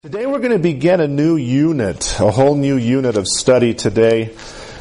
Today we're going to begin a new unit, a whole new unit of study today.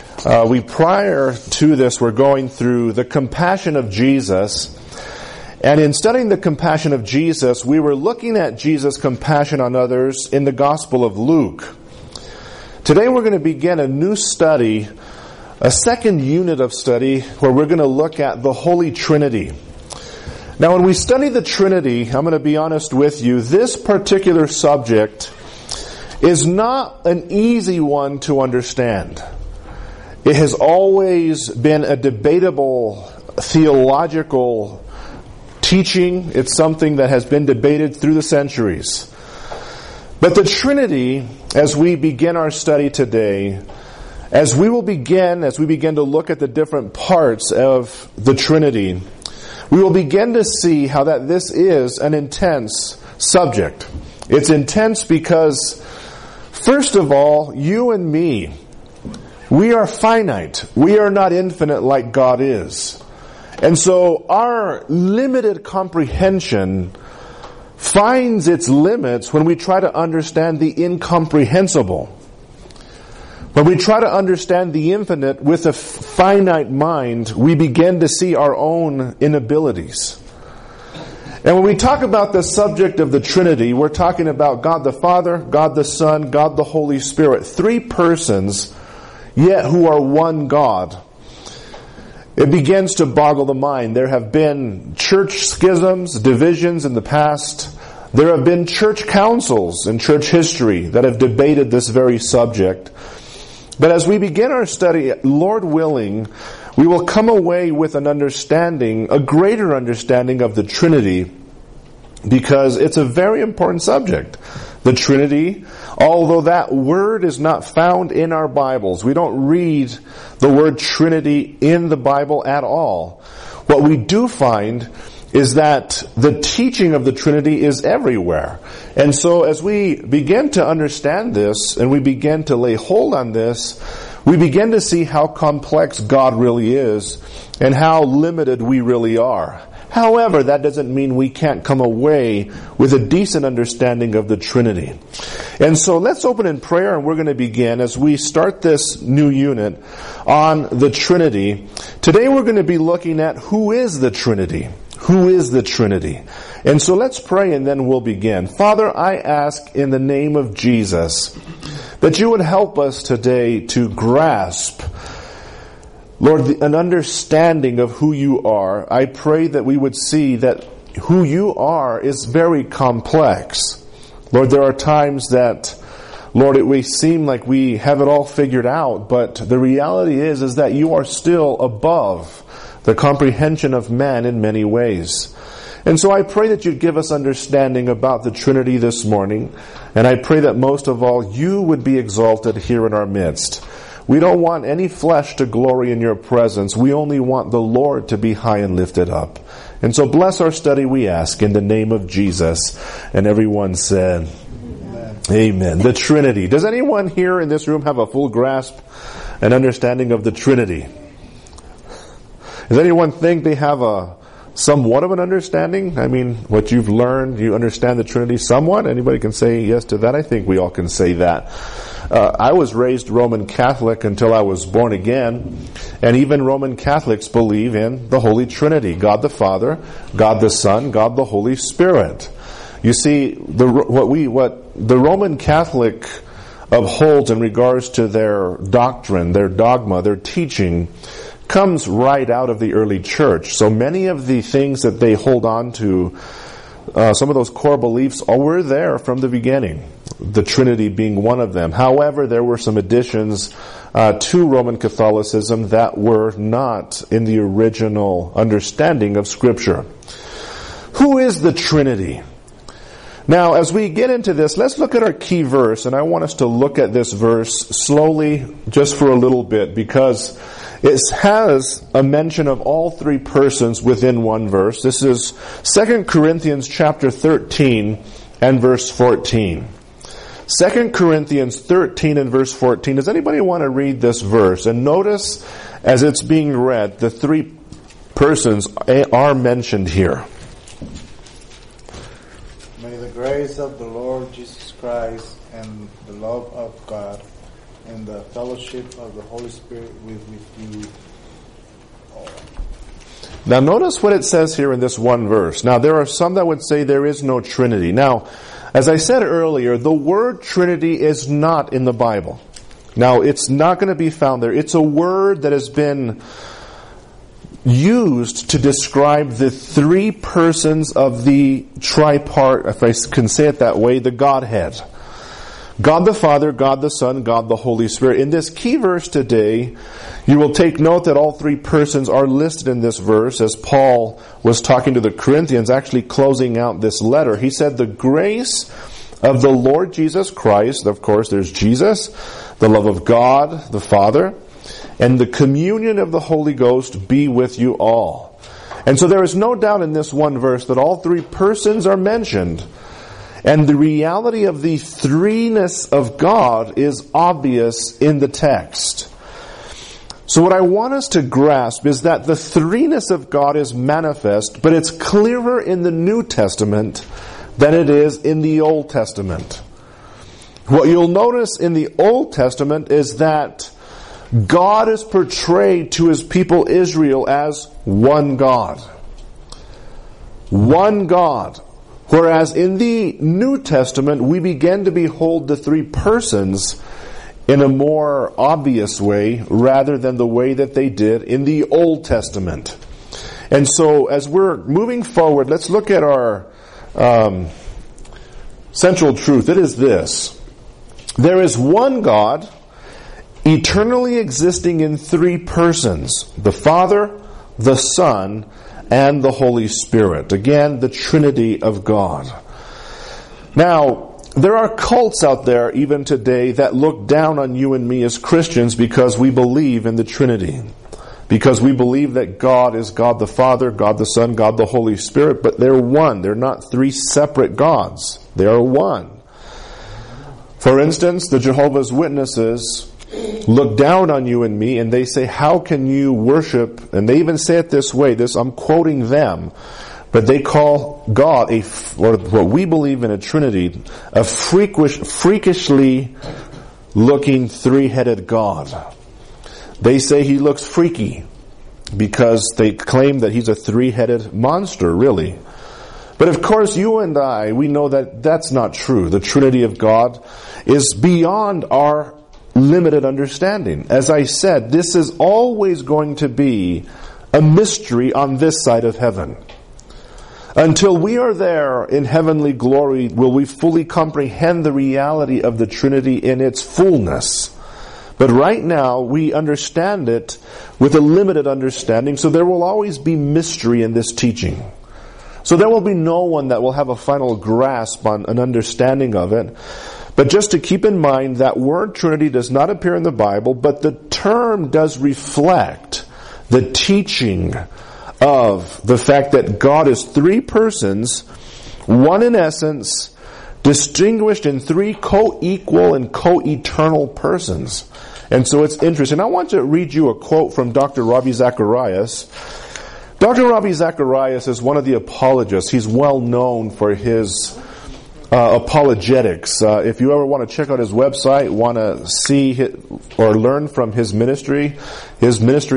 Prior to this, we're going through the compassion of Jesus. And in studying the compassion of Jesus, we were looking at Jesus' compassion on others in the Gospel of Luke. Today we're going to begin a new study, a second unit of study, where we're going to look at the Holy Trinity. Now, when we study the Trinity, I'm going to be honest with you, this particular subject is not an easy one to understand. It has always been a debatable theological teaching. It's something that has been debated through the centuries. But the Trinity, as we begin our study today, as we begin to look at the different parts of the Trinity, we will begin to see how that this is an intense subject. It's intense because, first of all, you and me, we are finite. We are not infinite like God is. And so our limited comprehension finds its limits when we try to understand the incomprehensible. When we try to understand the infinite with a finite mind, we begin to see our own inabilities. And when we talk about the subject of the Trinity, we're talking about God the Father, God the Son, God the Holy Spirit. Three persons, yet who are one God. It begins to boggle the mind. There have been church schisms, divisions in the past. There have been church councils in church history that have debated this very subject. But as we begin our study, Lord willing, we will come away with an understanding, a greater understanding of the Trinity, because it's a very important subject. The Trinity, although that word is not found in our Bibles, we don't read the word Trinity in the Bible at all. What we do find is that the teaching of the Trinity is everywhere. And so as we begin to understand this, and we begin to lay hold on this, we begin to see how complex God really is, and how limited we really are. However, that doesn't mean we can't come away with a decent understanding of the Trinity. And so let's open in prayer, and we're going to begin as we start this new unit on the Trinity. Today we're going to be looking at who is the Trinity. Who is the Trinity? And so let's pray and then we'll begin. Father, I ask in the name of Jesus that you would help us today to grasp, Lord, an understanding of who you are. I pray that we would see that who you are is very complex. Lord, there are times that, Lord, it may seem like we have it all figured out, but the reality is that you are still above the comprehension of man in many ways. And so I pray that you'd give us understanding about the Trinity this morning. And I pray that most of all, you would be exalted here in our midst. We don't want any flesh to glory in your presence. We only want the Lord to be high and lifted up. And so bless our study, we ask, in the name of Jesus. And everyone said, Amen. The Trinity. Does anyone here in this room have a full grasp and understanding of the Trinity? Does anyone think they have a somewhat of an understanding? I mean, what you've learned, you understand the Trinity somewhat? Anybody can say yes to that? I think we all can say that. I was raised Roman Catholic until I was born again, and even Roman Catholics believe in the Holy Trinity: God the Father, God the Son, God the Holy Spirit. You see, what the Roman Catholic upholds in regards to their doctrine, their dogma, their teaching, comes right out of the early church. So many of the things that they hold on to, some of those core beliefs, were there from the beginning, the Trinity being one of them. However, there were some additions to Roman Catholicism that were not in the original understanding of Scripture. Who is the Trinity? Now, as we get into this, let's look at our key verse, and I want us to look at this verse slowly, just for a little bit, because it has a mention of all three persons within one verse. This is 2 Corinthians chapter 13 and verse 14. 2 Corinthians 13 and verse 14. Does anybody want to read this verse? And notice, as it's being read, the three persons are mentioned here. May the grace of the Lord Jesus Christ and the love of God and the fellowship of the Holy Spirit with you all. Now notice what it says here in this one verse. Now there are some that would say there is no Trinity. Now, as I said earlier, the word Trinity is not in the Bible. Now it's not going to be found there. It's a word that has been used to describe the three persons of the tripart, if I can say it that way, the Godhead. God the Father, God the Son, God the Holy Spirit. In this key verse today, you will take note that all three persons are listed in this verse as Paul was talking to the Corinthians, actually closing out this letter. He said, the grace of the Lord Jesus Christ, of course there's Jesus, the love of God the Father, and the communion of the Holy Ghost be with you all. And so there is no doubt in this one verse that all three persons are mentioned. And the reality of the threeness of God is obvious in the text. So what I want us to grasp is that the threeness of God is manifest, but it's clearer in the New Testament than it is in the Old Testament. What you'll notice in the Old Testament is that God is portrayed to His people Israel as one God. One God. Whereas in the New Testament, we begin to behold the three persons in a more obvious way rather than the way that they did in the Old Testament. And so as we're moving forward, let's look at our central truth. It is this. There is one God eternally existing in three persons, the Father, the Son, and the Holy Spirit. Again, the Trinity of God. Now, there are cults out there even today that look down on you and me as Christians because we believe in the Trinity. Because we believe that God is God the Father, God the Son, God the Holy Spirit, but they're one. They're not three separate gods. They are one. For instance, the Jehovah's Witnesses look down on you and me and they say, how can you worship, and they even say it this way, I'm quoting them, but they call God, or what we believe in a Trinity, a freakishly looking three-headed God. They say He looks freaky because they claim that He's a three-headed monster, really. But of course, you and I, we know that that's not true. The Trinity of God is beyond our limited understanding. As I said, this is always going to be a mystery on this side of heaven. Until we are there in heavenly glory, will we fully comprehend the reality of the Trinity in its fullness. But right now, we understand it with a limited understanding, so there will always be mystery in this teaching. So there will be no one that will have a final grasp on an understanding of it. But just to keep in mind, that word Trinity does not appear in the Bible, but the term does reflect the teaching of the fact that God is three persons, one in essence, distinguished in three co-equal and co-eternal persons. And so it's interesting. I want to read you a quote from Dr. Ravi Zacharias. Dr. Ravi Zacharias is one of the apologists. He's well known for his apologetics. If you ever want to check out his website, want to see or learn from his ministry is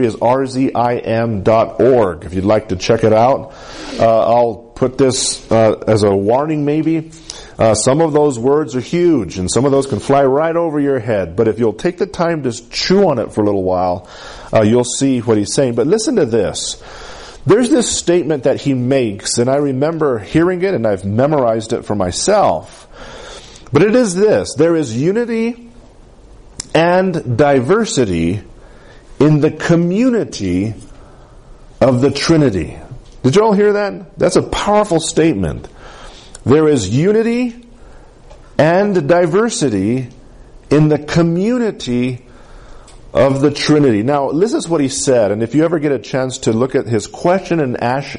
rzim.org. If you'd like to check it out, I'll put this as a warning maybe. Some of those words are huge, and some of those can fly right over your head. But if you'll take the time to chew on it for a little while, you'll see what he's saying. But listen to this. There's this statement that he makes, and I remember hearing it, and I've memorized it for myself. But it is this: there is unity and diversity in the community of the Trinity. Did you all hear that? That's a powerful statement. There is unity and diversity in the community of the Trinity. Now, this is what he said, and if you ever get a chance to look at his question and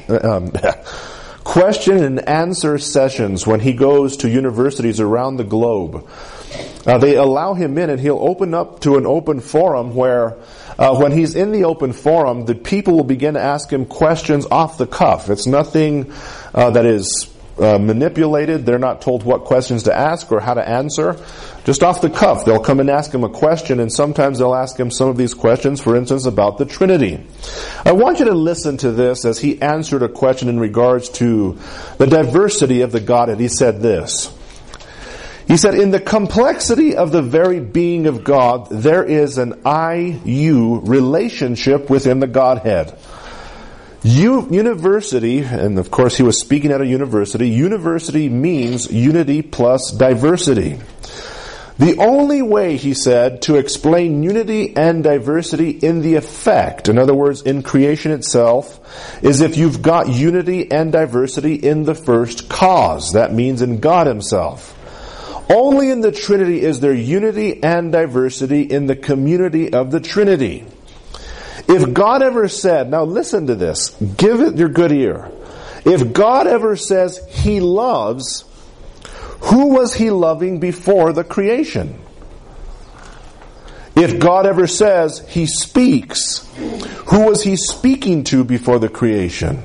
answer sessions when he goes to universities around the globe, they allow him in and he'll open up to an open forum where when he's in the open forum, the people will begin to ask him questions off the cuff. It's nothing that is manipulated. They're not told what questions to ask or how to answer. Just off the cuff, they'll come and ask him a question, and sometimes they'll ask him some of these questions, for instance, about the Trinity. I want you to listen to this as he answered a question in regards to the diversity of the Godhead. He said this. He said, in the complexity of the very being of God, there is an I-U relationship within the Godhead. University, and of course he was speaking at a university, university means unity plus diversity. The only way, he said, to explain unity and diversity in the effect, in other words, in creation itself, is if you've got unity and diversity in the first cause. That means in God himself. Only in the Trinity is there unity and diversity in the community of the Trinity. If God ever said, now listen to this, give it your good ear. If God ever says he loves, who was he loving before the creation? If God ever says he speaks, who was he speaking to before the creation?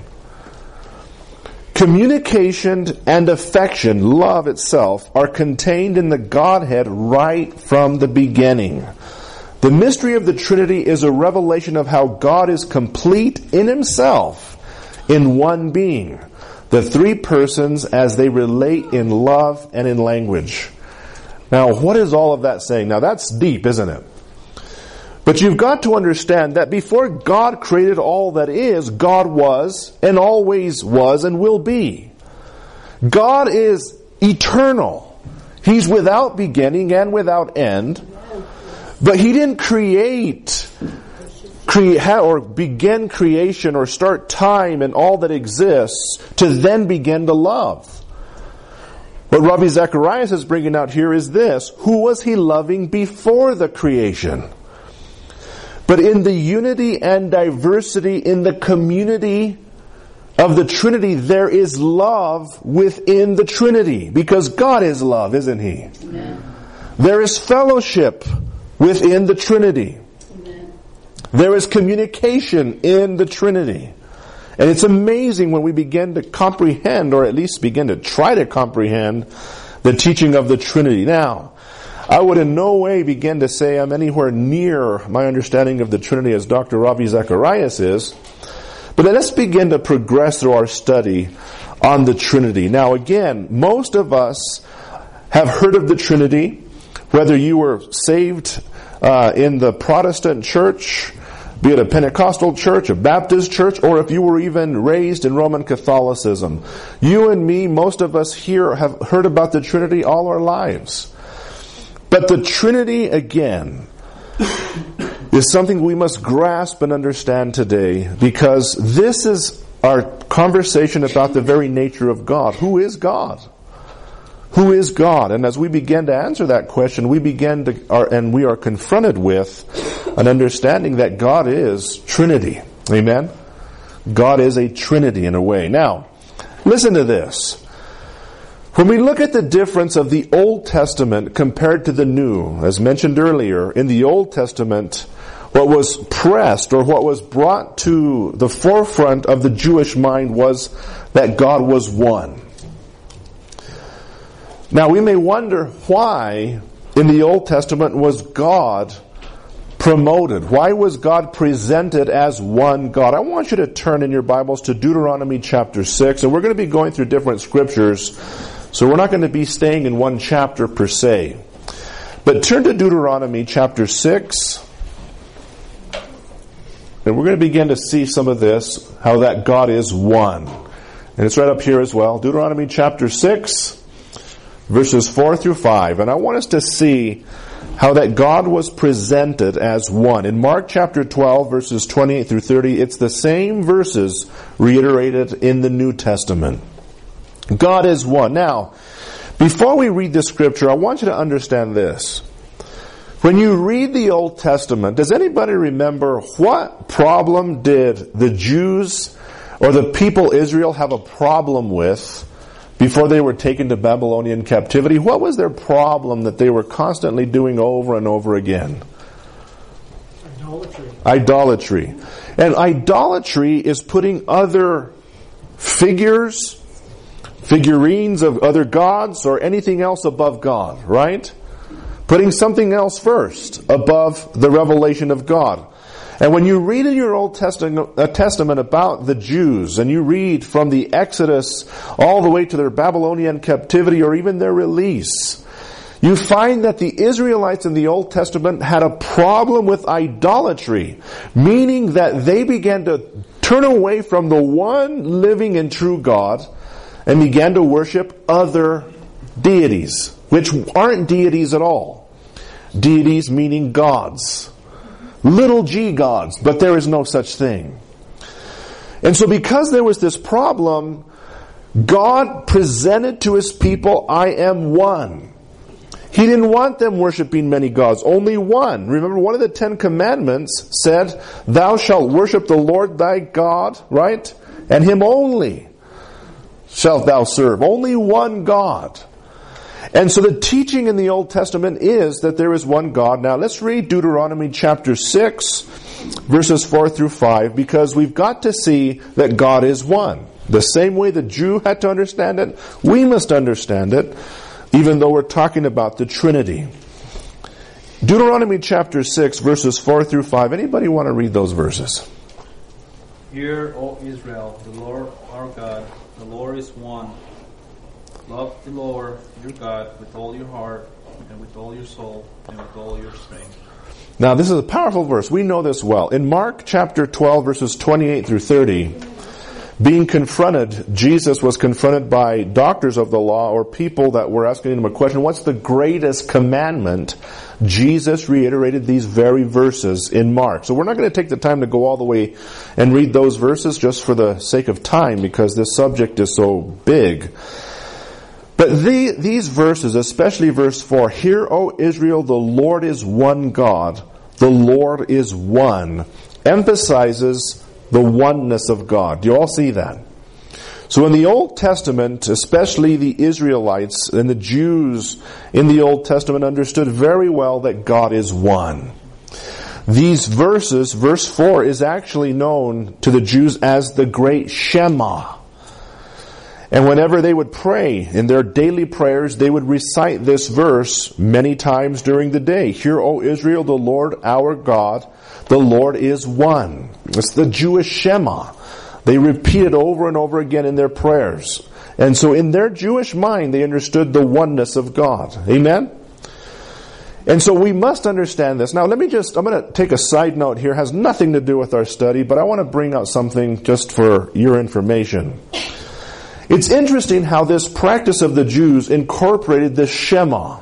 Communication and affection, love itself, are contained in the Godhead right from the beginning. The mystery of the Trinity is a revelation of how God is complete in himself in one being. The three persons as they relate in love and in language. Now, what is all of that saying? Now, that's deep, isn't it? But you've got to understand that before God created all that is, God was and always was and will be. God is eternal. He's without beginning and without end. But he didn't create or begin creation or start time and all that exists to then begin to love. What Rabbi Zacharias is bringing out here is this. Who was he loving before the creation? But in the unity and diversity in the community of the Trinity, there is love within the Trinity. Because God is love, isn't he? Amen. There is fellowship within the Trinity. Amen. There is communication in the Trinity. And it's amazing when we begin to comprehend, or at least begin to try to comprehend, the teaching of the Trinity. Now, I would in no way begin to say I'm anywhere near my understanding of the Trinity as Dr. Ravi Zacharias is. But let's begin to progress through our study on the Trinity. Now again, most of us have heard of the Trinity, whether you were saved in the Protestant church, be it a Pentecostal church, a Baptist church, or if you were even raised in Roman Catholicism. You and me, most of us here have heard about the Trinity all our lives. But the Trinity, again, is something we must grasp and understand today, because this is our conversation about the very nature of God. Who is God? Who is God? And as we begin to answer that question, we are confronted with an understanding that God is Trinity. Amen? God is a Trinity in a way. Now, listen to this. When we look at the difference of the Old Testament compared to the New, as mentioned earlier, in the Old Testament, what was pressed or what was brought to the forefront of the Jewish mind was that God was one. Now we may wonder why in the Old Testament was God promoted? Why was God presented as one God? I want you to turn in your Bibles to Deuteronomy chapter 6, and we're going to be going through different scriptures, so we're not going to be staying in one chapter per se. But turn to Deuteronomy chapter 6, and we're going to begin to see some of this, how that God is one. And it's right up here as well. Deuteronomy chapter 6, verses 4 through 5. And I want us to see how that God was presented as one. In Mark chapter 12, verses 28 through 30, it's the same verses reiterated in the New Testament. God is one. Now, before we read the scripture, I want you to understand this. When you read the Old Testament, does anybody remember what problem did the Jews or the people Israel have a problem with before they were taken to Babylonian captivity? What was their problem that they were constantly doing over and over again? Idolatry. And idolatry is putting other figures, figurines of other gods or anything else above God, right? Putting something else first above the revelation of God. And when you read in your Old Testament about the Jews, and you read from the Exodus all the way to their Babylonian captivity or even their release, you find that the Israelites in the Old Testament had a problem with idolatry, meaning that they began to turn away from the one living and true God and began to worship other deities, which aren't deities at all. Deities meaning gods. Little g gods, but there is no such thing. And so because there was this problem, God presented to His people, I am one. He didn't want them worshiping many gods, only one. Remember, one of the 10 Commandments said, thou shalt worship the Lord thy God, right? And Him only shalt thou serve. Only one God. And so the teaching in the Old Testament is that there is one God. Now let's read Deuteronomy chapter 6, verses 4 through 5, because we've got to see that God is one. The same way the Jew had to understand it, we must understand it, even though we're talking about the Trinity. Deuteronomy chapter 6, verses 4 through 5. Anybody want to read those verses? Hear, O Israel, the Lord our God, the Lord is one. Love the Lord your God with all your heart and with all your soul and with all your strength. Now this is a powerful verse. We know this well. In Mark chapter 12, verses 28 through 30, being confronted, Jesus was confronted by doctors of the law or people that were asking him a question, what's the greatest commandment? Jesus reiterated these very verses in Mark. So we're not going to take the time to go all the way and read those verses just for the sake of time, because this subject is so big. But these verses, especially verse 4, Hear, O Israel, the Lord is one God, the Lord is one, emphasizes the oneness of God. Do you all see that? So in the Old Testament, especially the Israelites and the Jews in the Old Testament understood very well that God is one. These verses, verse 4, is actually known to the Jews as the Great Shema. And whenever they would pray in their daily prayers, they would recite this verse many times during the day. Hear, O Israel, the Lord our God, the Lord is one. It's the Jewish Shema. They repeat it over and over again in their prayers. And so in their Jewish mind, they understood the oneness of God. Amen? And so we must understand this. Now I'm going to take a side note here. It has nothing to do with our study, but I want to bring out something just for your information. It's interesting how this practice of the Jews incorporated the Shema.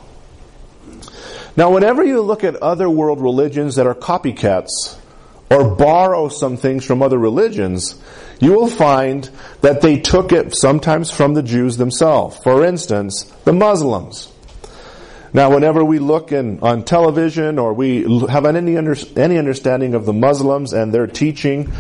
Now, whenever you look at other world religions that are copycats or borrow some things from other religions, you will find that they took it sometimes from the Jews themselves. For instance, the Muslims. Now, whenever we look on television or we have any understanding of the Muslims and their teaching,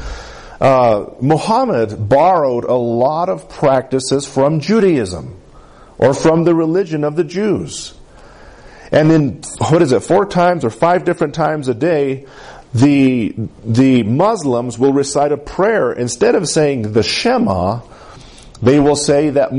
Muhammad borrowed a lot of practices from Judaism or from the religion of the Jews. And then, 4 times or 5 different times a day, the Muslims will recite a prayer. Instead of saying the Shema, they will say that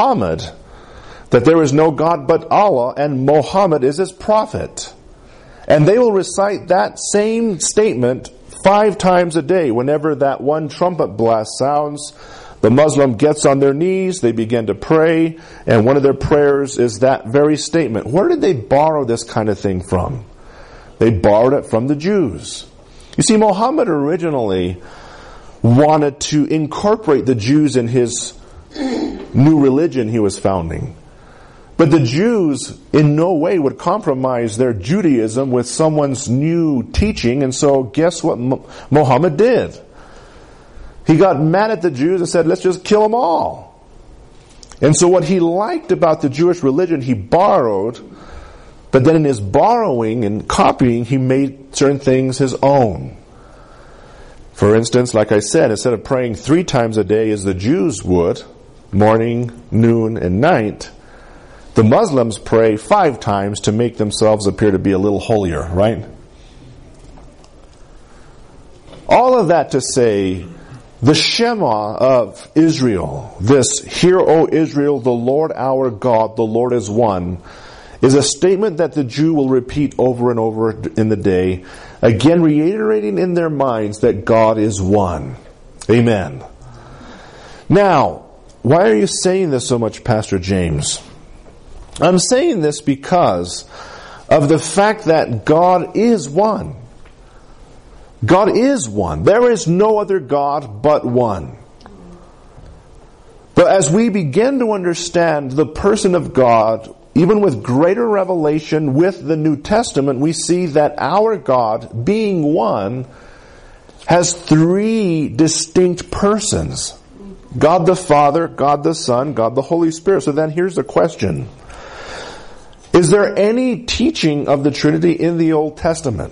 that there is no God but Allah and Muhammad is His prophet. And they will recite that same statement 5 times a day. Whenever that one trumpet blast sounds, the Muslim gets on their knees, they begin to pray, and one of their prayers is that very statement. Where did they borrow this kind of thing from? They borrowed it from the Jews. You see, Muhammad originally wanted to incorporate the Jews in his new religion he was founding. But the Jews in no way would compromise their Judaism with someone's new teaching, and so guess what Muhammad did? He got mad at the Jews and said, let's just kill them all. And so what he liked about the Jewish religion, he borrowed, but then in his borrowing and copying, he made certain things his own. For instance, like I said, instead of praying 3 times a day as the Jews would, morning, noon, and night, the Muslims pray 5 times to make themselves appear to be a little holier, right? All of that to say The Shema of Israel, this, "Hear, O Israel, the Lord our God, the Lord is one," is a statement that the Jew will repeat over and over in the day, again reiterating in their minds that God is one. Amen. Now, why are you saying this so much, Pastor James? I'm saying this because of the fact that God is one. God is one. There is no other God but one. But as we begin to understand the person of God, even with greater revelation with the New Testament, we see that our God, being one, has three distinct persons. God the Father, God the Son, God the Holy Spirit. So then here's the question. Is there any teaching of the Trinity in the Old Testament?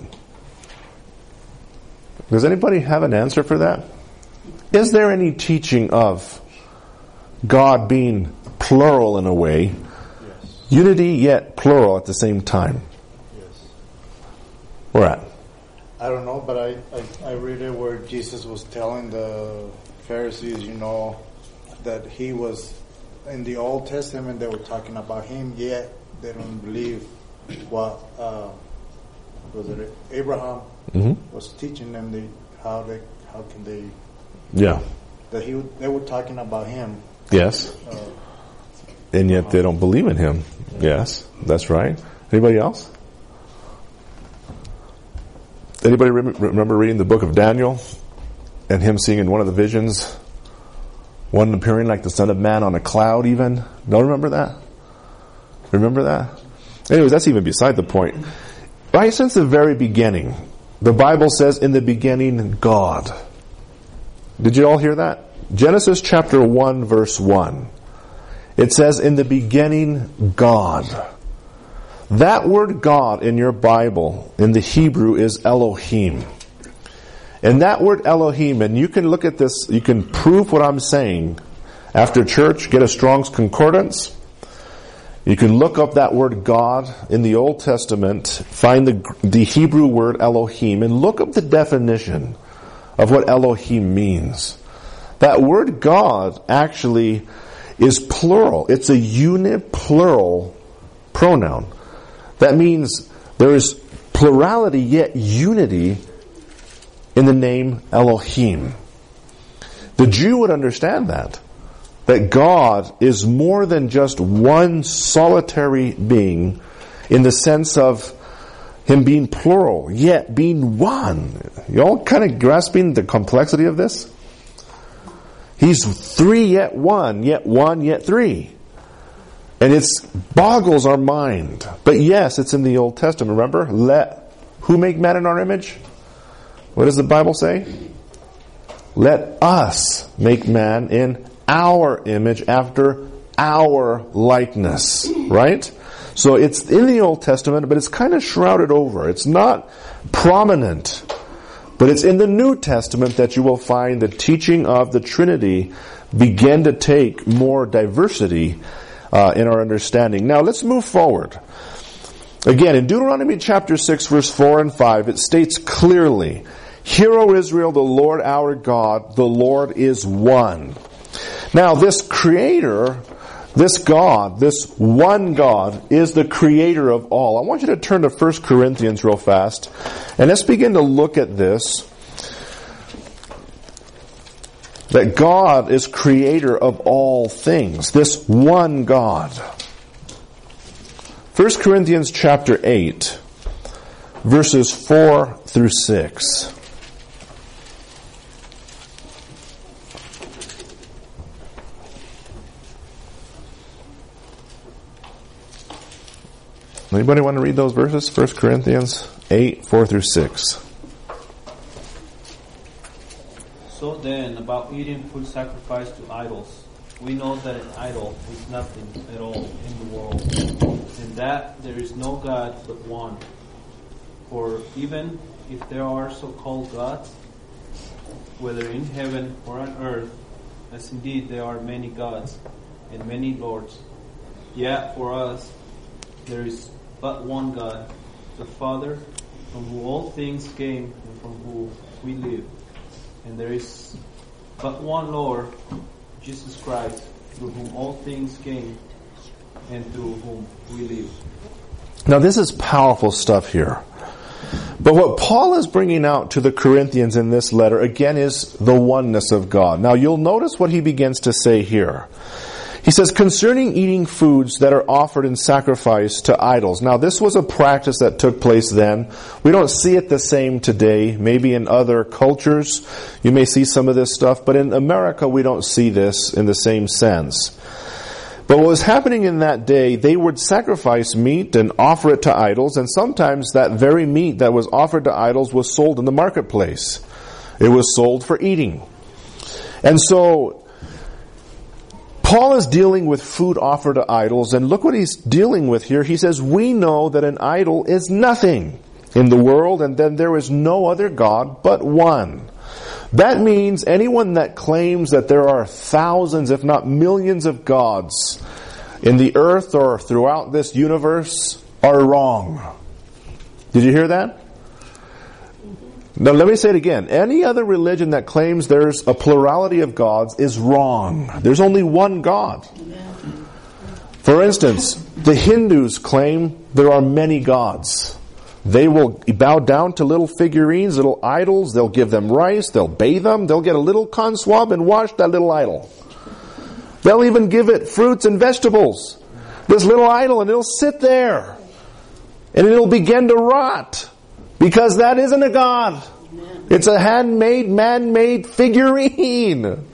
Does anybody have an answer for that? Is there any teaching of God being plural in a way? Yes. Unity yet plural at the same time? Yes. Where at? I don't know, but I read it where Jesus was telling the Pharisees, that he was, in the Old Testament they were talking about him, yet they don't believe what, was it Abraham was teaching them, how can they, they were talking about him. Yes. And yet they don't believe in him. Yes, that's right. Anybody else? Anybody remember reading the book of Daniel and him seeing in one of the visions one appearing like the Son of Man on a cloud even? Don't remember that? Remember that? Anyways, that's even beside the point. Right since the very beginning, the Bible says, in the beginning, God. Did you all hear that? Genesis chapter 1 verse 1. It says, in the beginning, God. That word God in your Bible, in the Hebrew, is Elohim. And that word Elohim, and you can look at this, you can prove what I'm saying. After church, get a Strong's Concordance. You can look up that word God in the Old Testament, find the Hebrew word Elohim, and look up the definition of what Elohim means. That word God actually is plural. It's a uniplural pronoun. That means there is plurality yet unity in the name Elohim. The Jew would understand that God is more than just one solitary being in the sense of him being plural, yet being one. You all kind of grasping the complexity of this? He's three yet one, yet three. And it boggles our mind. But yes, it's in the Old Testament. Remember? Let who make man in our image? What does the Bible say? Let us make man in our image after our likeness. Right? So it's in the Old Testament, but it's kind of shrouded over. It's not prominent. But it's in the New Testament that you will find the teaching of the Trinity begin to take more diversity in our understanding. Now let's move forward. Again, in Deuteronomy chapter 6, verse 4 and 5, it states clearly, "Hear, O Israel, the Lord our God, the Lord is one." Now this Creator, this God, this one God, is the Creator of all. I want you to turn to 1 Corinthians real fast, and let's begin to look at this. That God is Creator of all things. This one God. 1 Corinthians chapter 8, verses 4 through 6. Anybody want to read those verses? 1 Corinthians 8, 4 through 6. So then, about eating food sacrificed to idols, we know that an idol is nothing at all in the world, and that there is no God but one. For even if there are so-called gods, whether in heaven or on earth, as indeed there are many gods and many lords, yet for us there is but one God, the Father, from whom all things came and from whom we live. And there is but one Lord, Jesus Christ, through whom all things came and through whom we live. Now this is powerful stuff here. But what Paul is bringing out to the Corinthians in this letter, again, is the oneness of God. Now you'll notice what he begins to say here. He says, concerning eating foods that are offered in sacrifice to idols. Now this was a practice that took place then. We don't see it the same today. Maybe in other cultures you may see some of this stuff, but in America we don't see this in the same sense. But what was happening in that day, they would sacrifice meat and offer it to idols, and sometimes that very meat that was offered to idols was sold in the marketplace. It was sold for eating. And so Paul is dealing with food offered to idols, and look what he's dealing with here. He says, we know that an idol is nothing in the world, and then there is no other God but one. That means anyone that claims that there are thousands, if not millions of gods in the earth or throughout this universe are wrong. Did you hear that? Now let me say it again. Any other religion that claims there's a plurality of gods is wrong. There's only one God. For instance, the Hindus claim there are many gods. They will bow down to little figurines, little idols. They'll give them rice. They'll bathe them. They'll get a little con swab and wash that little idol. They'll even give it fruits and vegetables. This little idol, and it'll sit there. And it'll begin to rot. Because that isn't a god. It's a handmade, man-made figurine.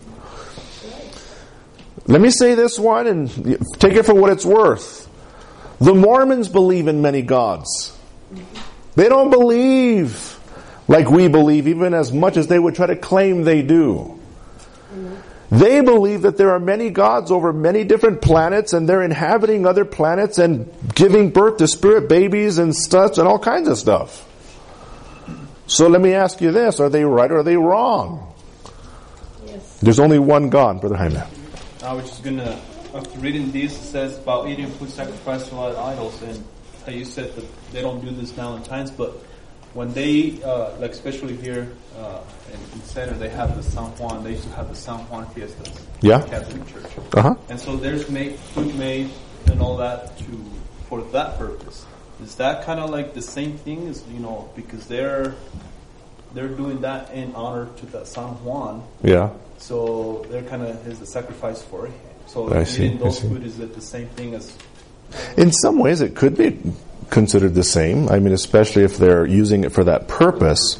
Let me say this one and take it for what it's worth. The Mormons believe in many gods. They don't believe like we believe, even as much as they would try to claim they do. They believe that there are many gods over many different planets, and they're inhabiting other planets and giving birth to spirit babies and stuff and all kinds of stuff. So let me ask you this, are they right or are they wrong? Yes. There's only one God, Brother Jaime. I was just gonna, after reading this, it says about eating food sacrificed to idols, and how you said that they don't do this now in times, but when they, like especially here in Center, they have the San Juan, they used to have the San Juan fiestas. Yeah. Catholic Church. Uh-huh. And so there's food made and all that for that purpose. Is that kind of like the same thing as, because they're doing that in honor to that San Juan. Yeah. So they're kind of is the sacrifice for him. So eating those food, is it the same thing as? In some ways it could be considered the same. I mean, especially if they're using it for that purpose.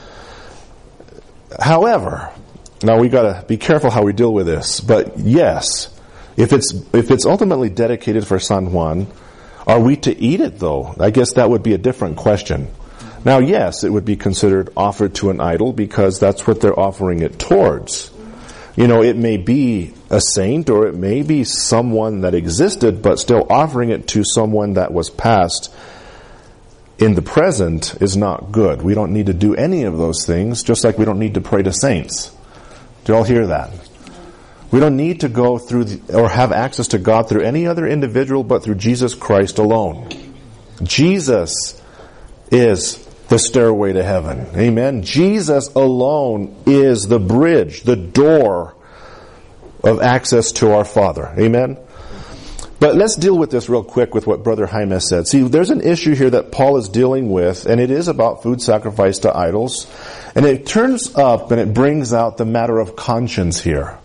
However, now we got to be careful how we deal with this. But yes, if it's ultimately dedicated for San Juan, are we to eat it though? I guess that would be a different question. Now, yes, it would be considered offered to an idol because that's what they're offering it towards. It may be a saint or it may be someone that existed, but still offering it to someone that was past in the present is not good. We don't need to do any of those things, just like we don't need to pray to saints. Do you all hear that? We don't need to go through or have access to God through any other individual but through Jesus Christ alone. Jesus is the stairway to heaven. Amen. Jesus alone is the bridge, the door of access to our Father. Amen. But let's deal with this real quick with what Brother Jaime said. See, there's an issue here that Paul is dealing with, and it is about food sacrificed to idols. And it turns up and it brings out the matter of conscience here.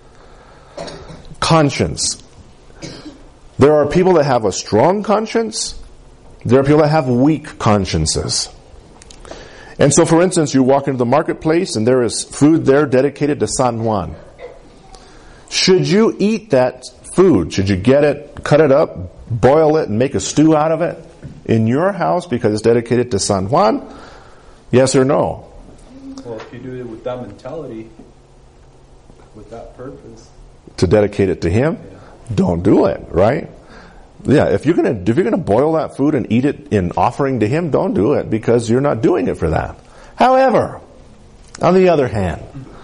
Conscience. There are people that have a strong conscience. There are people that have weak consciences. And so, for instance, you walk into the marketplace and there is food there dedicated to San Juan. Should you eat that food? Should you get it, cut it up, boil it, and make a stew out of it in your house because it's dedicated to San Juan? Yes or no? Well, if you do it with that mentality, with that purpose, to dedicate it to Him, don't do it, right? Yeah, if you're gonna boil that food and eat it in offering to Him, don't do it because you're not doing it for that. However, on the other hand,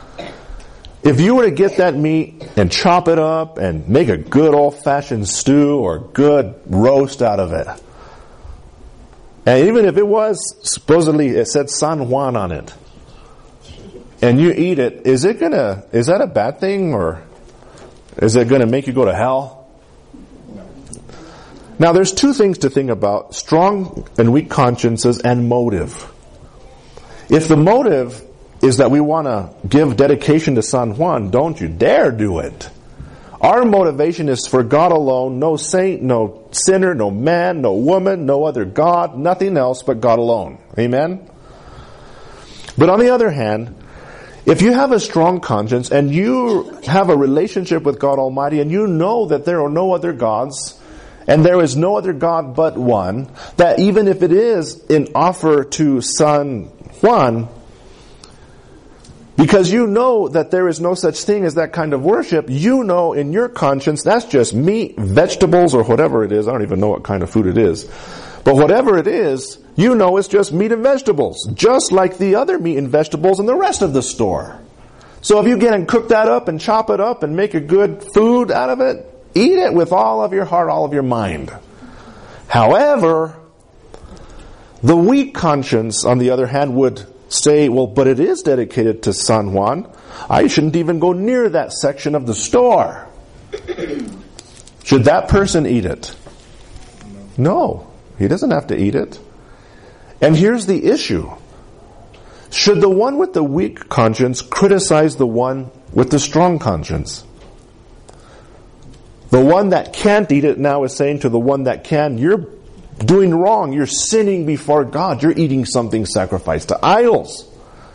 if you were to get that meat and chop it up and make a good old-fashioned stew or good roast out of it, and even if it was supposedly it said San Juan on it, and you eat it, is that a bad thing, or is it going to make you go to hell? Now, there's two things to think about: strong and weak consciences and motive. If the motive is that we want to give dedication to San Juan, don't you dare do it. Our motivation is for God alone, no saint, no sinner, no man, no woman, no other God, nothing else but God alone. Amen? But on the other hand, if you have a strong conscience and you have a relationship with God Almighty and you know that there are no other gods and there is no other God but one, that even if it is an offer to San Juan, because you know that there is no such thing as that kind of worship, you know in your conscience that's just meat, vegetables, or whatever it is. I don't even know what kind of food it is. But whatever it is, you know it's just meat and vegetables, just like the other meat and vegetables in the rest of the store. So if you get and cook that up and chop it up and make a good food out of it, eat it with all of your heart, all of your mind. However, the weak conscience, on the other hand, would say, well, but it is dedicated to San Juan. I shouldn't even go near that section of the store. Should that person eat it? No, he doesn't have to eat it. And here's the issue. Should the one with the weak conscience criticize the one with the strong conscience? The one that can't eat it now is saying to the one that can, you're doing wrong. You're sinning before God. You're eating something sacrificed to idols.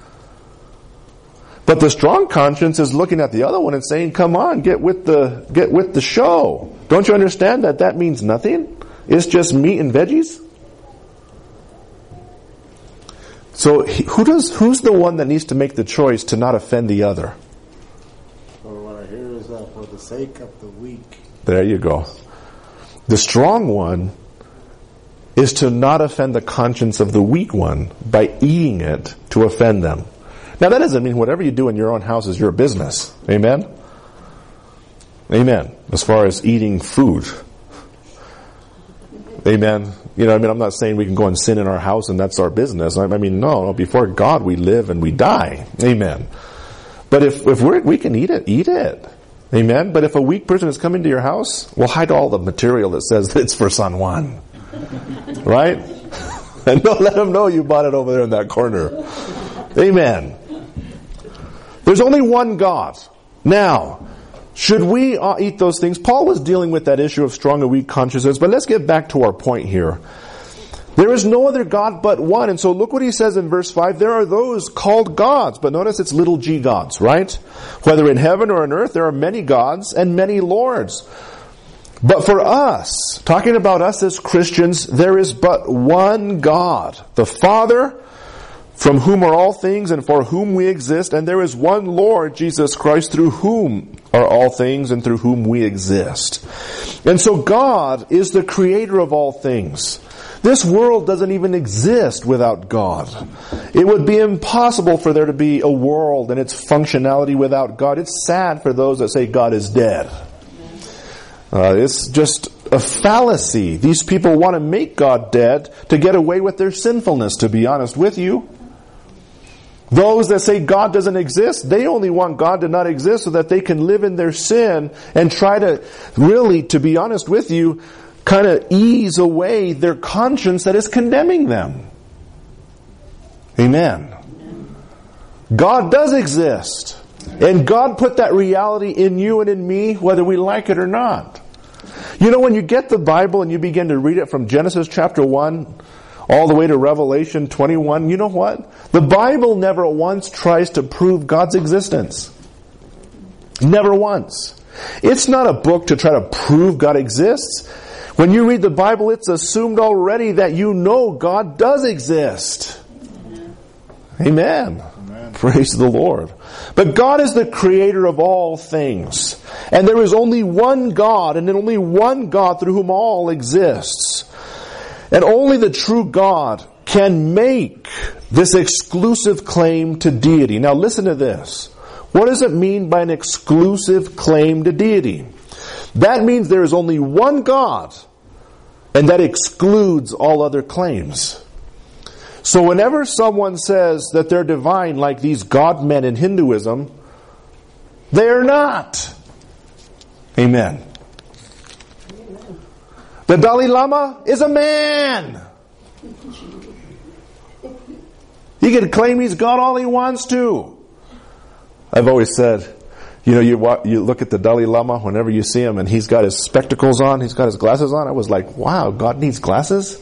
But the strong conscience is looking at the other one and saying, come on, get with the show. Don't you understand that means nothing? It's just meat and veggies? So who's the one that needs to make the choice to not offend the other? So what I hear is that for the sake of the weak. There you go. The strong one is to not offend the conscience of the weak one by eating it to offend them. Now that doesn't mean whatever you do in your own house is your business. Amen? Amen. As far as eating food. Amen. I'm not saying we can go and sin in our house and that's our business. No, before God we live and we die. Amen. But if we can eat it, eat it. Amen. But if a weak person is coming to your house, well, hide all the material that says that it's for San Juan. Right? And don't let them know you bought it over there in that corner. Amen. There's only one God. Now, should we eat those things? Paul was dealing with that issue of strong and weak consciences, but let's get back to our point here. There is no other God but one. And so look what he says in verse 5. There are those called gods, but notice it's little g gods, right? Whether in heaven or on earth, there are many gods and many lords. But for us, talking about us as Christians, there is but one God, the Father, from whom are all things and for whom we exist, and there is one Lord, Jesus Christ, through whom are all things and through whom we exist. And so God is the creator of all things. This world doesn't even exist without God. It would be impossible for there to be a world and its functionality without God. It's sad for those that say God is dead. It's just a fallacy. These people want to make God dead to get away with their sinfulness, to be honest with you. Those that say God doesn't exist, they only want God to not exist so that they can live in their sin and try to really, to be honest with you, kind of ease away their conscience that is condemning them. Amen. God does exist. And God put that reality in you and in me, whether we like it or not. When you get the Bible and you begin to read it from Genesis chapter 1 all the way to Revelation 21, you know what? The Bible never once tries to prove God's existence. Never once. It's not a book to try to prove God exists. When you read the Bible, it's assumed already that you know God does exist. Amen. Amen. Praise the Lord. But God is the creator of all things. And there is only one God, and only one God through whom all exists. And only the true God can make this exclusive claim to deity. Now listen to this. What does it mean by an exclusive claim to deity? That means there is only one God, and that excludes all other claims. So whenever someone says that they're divine, like these God-men in Hinduism, they're not. Amen. The Dalai Lama is a man. He can claim he's God all he wants to. I've always said, you look at the Dalai Lama whenever you see him and he's got his spectacles on, he's got his glasses on. I was like, wow, God needs glasses?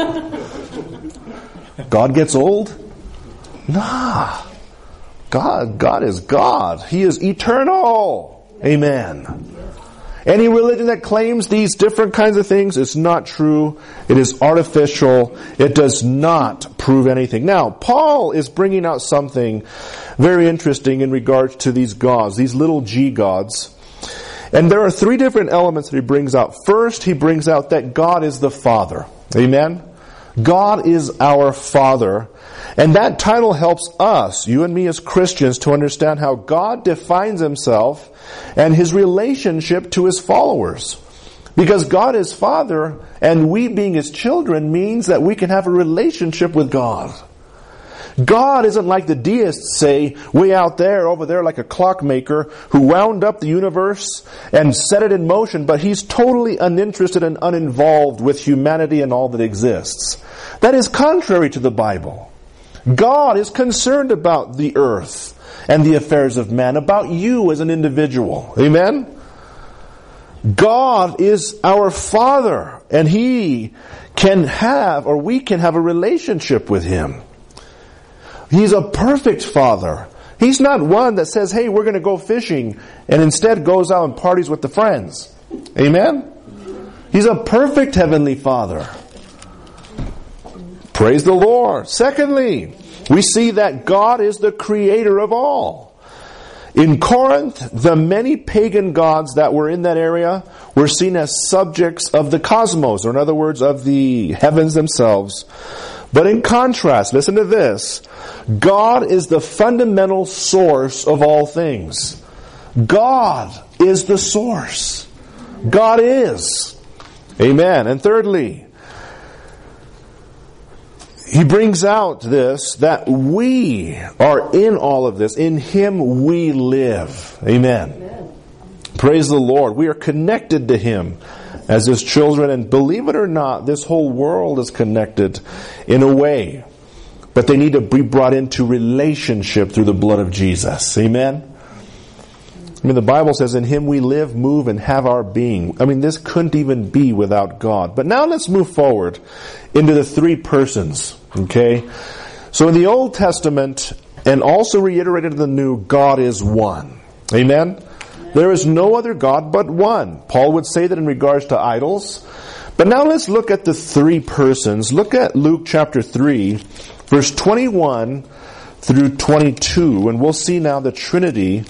God gets old? Nah. God is God. He is eternal. Amen. Any religion that claims these different kinds of things is not true. It is artificial. It does not prove anything. Now, Paul is bringing out something very interesting in regards to these gods, these little g gods. And there are three different elements that he brings out. First, he brings out that God is the Father. Amen? God is our Father. And that title helps us, you and me as Christians, to understand how God defines Himself and His relationship to His followers. Because God is Father, and we being His children means that we can have a relationship with God. God isn't like the deists say, way out there, over there, like a clockmaker who wound up the universe and set it in motion, but He's totally uninterested and uninvolved with humanity and all that exists. That is contrary to the Bible. God is concerned about the earth and the affairs of man, about you as an individual. Amen? God is our Father, and He can have, or we can have a relationship with Him. He's a perfect Father. He's not one that says, hey, we're going to go fishing, and instead goes out and parties with the friends. Amen? He's a perfect Heavenly Father. Praise the Lord. Secondly, we see that God is the creator of all. In Corinth, the many pagan gods that were in that area were seen as subjects of the cosmos, or in other words, of the heavens themselves. But in contrast, listen to this, God is the fundamental source of all things. God is the source. God is. Amen. And thirdly, he brings out this, that we are in all of this. In Him we live. Amen. Amen. Praise the Lord. We are connected to Him as His children. And believe it or not, this whole world is connected in a way. But they need to be brought into relationship through the blood of Jesus. Amen. I mean, the Bible says, in Him we live, move, and have our being. I mean, this couldn't even be without God. But now let's move forward into the three persons. Okay? So in the Old Testament, and also reiterated in the New, God is one. Amen? There is no other God but one. Paul would say that in regards to idols. But now let's look at the three persons. Look at Luke chapter 3, verse 21 through 22. And we'll see now the Trinity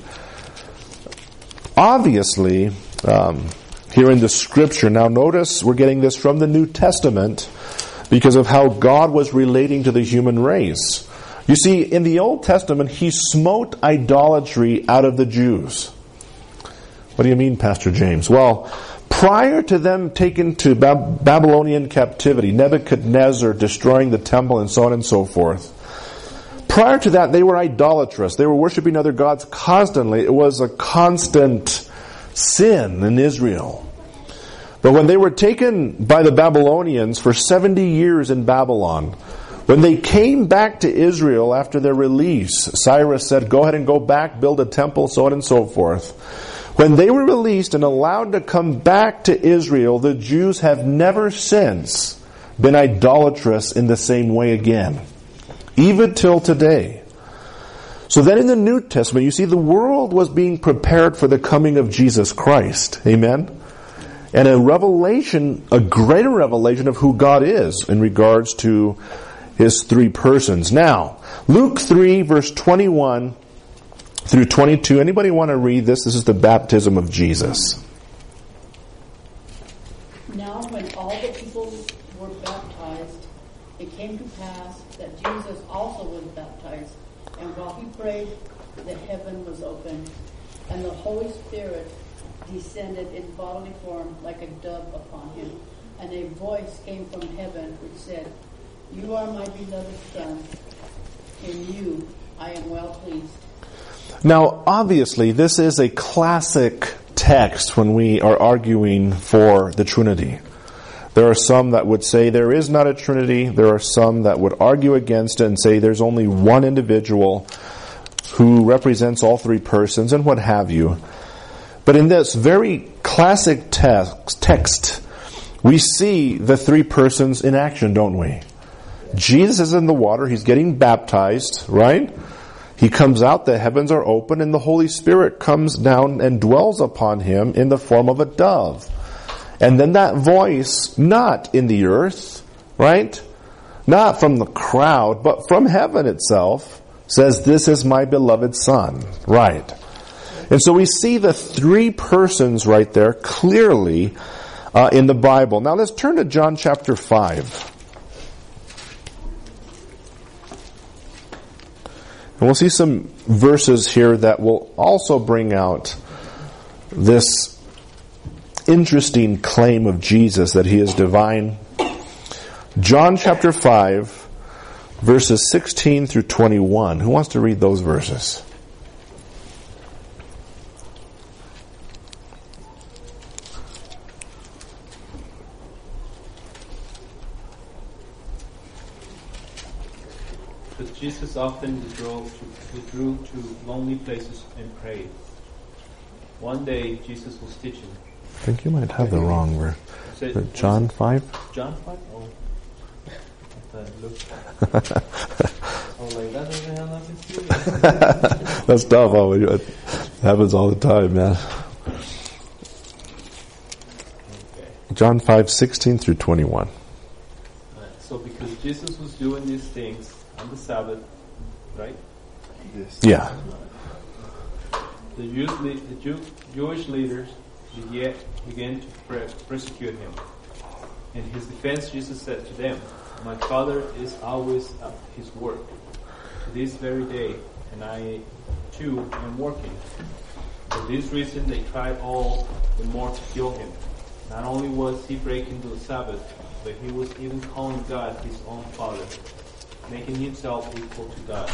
obviously here in the Scripture. Now notice we're getting this from the New Testament because of how God was relating to the human race. You see, in the Old Testament, He smote idolatry out of the Jews. What do you mean, Pastor James? Well, prior to them taken to Babylonian captivity, Nebuchadnezzar destroying the temple and so on and so forth, prior to that, they were idolatrous. They were worshiping other gods constantly. It was a constant sin in Israel. But when they were taken by the Babylonians for 70 years in Babylon, when they came back to Israel after their release, Cyrus said, go ahead and go back, build a temple, so on and so forth. When they were released and allowed to come back to Israel, the Jews have never since been idolatrous in the same way again. Even till today. So then in the New Testament, you see the world was being prepared for the coming of Jesus Christ. Amen? And a revelation, a greater revelation of who God is in regards to His three persons. Now, Luke 3 verse 21 through 22. Anybody want to read this? This is the baptism of Jesus. Now when all the people were baptized, it came to pass that Jesus also was baptized. And while he prayed, the heaven was opened, and the Holy Spirit descended in bodily form like a dove upon him. And a voice came from heaven which said, You are my beloved Son. In you I am well pleased. Now, obviously, this is a classic text when we are arguing for the Trinity. There are some that would say there is not a Trinity. There are some that would argue against it and say there's only one individual who represents all three persons and what have you. But in this very classic text, we see the three persons in action, don't we? Jesus is in the water. He's getting baptized, right? He comes out, the heavens are open, and the Holy Spirit comes down and dwells upon him in the form of a dove. And then that voice, not in the earth, right? Not from the crowd, but from heaven itself, says, "This is my beloved Son." Right. And so we see the three persons right there clearly in the Bible. Now let's turn to John chapter 5. And we'll see some verses here that will also bring out this interesting claim of Jesus that he is divine. John chapter 5, verses 16 through 21. Who wants to read those verses? But Jesus often withdrew to lonely places and prayed. One day, Jesus was teaching. I think you might have the wrong verse. John 5? John 5? Oh. Oh, like that doesn't have nothing to do with it. That's tough. It happens all the time, man. Okay. John 5, 16 through 21. So because Jesus was doing these things on the Sabbath, right? Yes. Yeah. The Jewish leaders began to persecute him. In his defense, Jesus said to them, "My Father is always at his work to this very day, and I too am working." For this reason, they tried all the more to kill him. Not only was he breaking the Sabbath, but he was even calling God his own Father, making himself equal to God.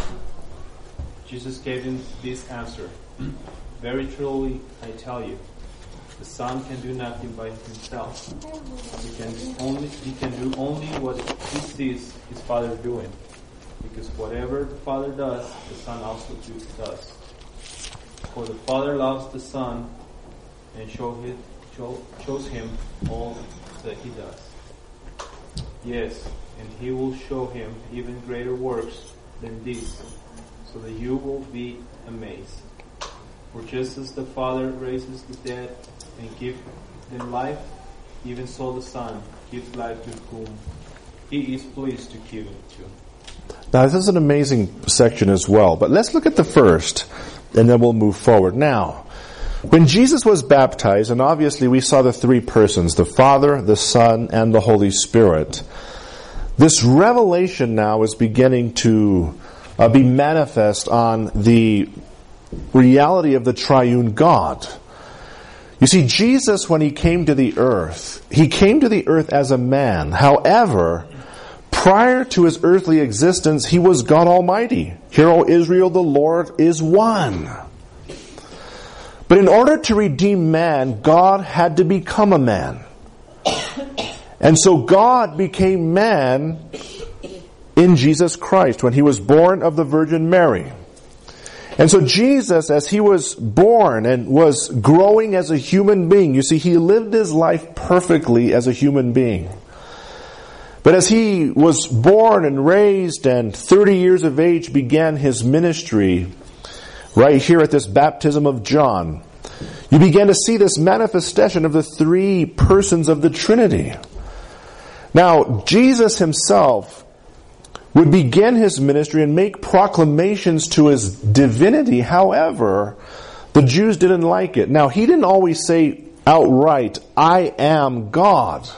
Jesus gave him this answer, "Very truly, I tell you, the Son can do nothing by himself. He can do only what he sees his Father doing, because whatever the Father does, the Son also does. For the Father loves the Son and shows him all that he does. Yes, and he will show him even greater works than these, so that you will be amazed. For just as the Father raises the dead and gives them life, even so the Son gives life to whom he is pleased to give it to." Now, this is an amazing section as well, but let's look at the first, and then we'll move forward. Now, when Jesus was baptized, and obviously we saw the three persons, the Father, the Son, and the Holy Spirit, this revelation now is beginning to be manifest on the reality of the triune God. You see, Jesus, when he came to the earth as a man. However, prior to his earthly existence, he was God Almighty. "Hear, O Israel, the Lord is one." But in order to redeem man, God had to become a man. And so God became man in Jesus Christ when he was born of the Virgin Mary. And so Jesus, as he was born and was growing as a human being, you see, he lived his life perfectly as a human being. But as he was born and raised and 30 years of age began his ministry, right here at this baptism of John, you began to see this manifestation of the three persons of the Trinity. Now, Jesus himself would begin his ministry and make proclamations to his divinity. However, the Jews didn't like it. Now, he didn't always say outright, "I am God."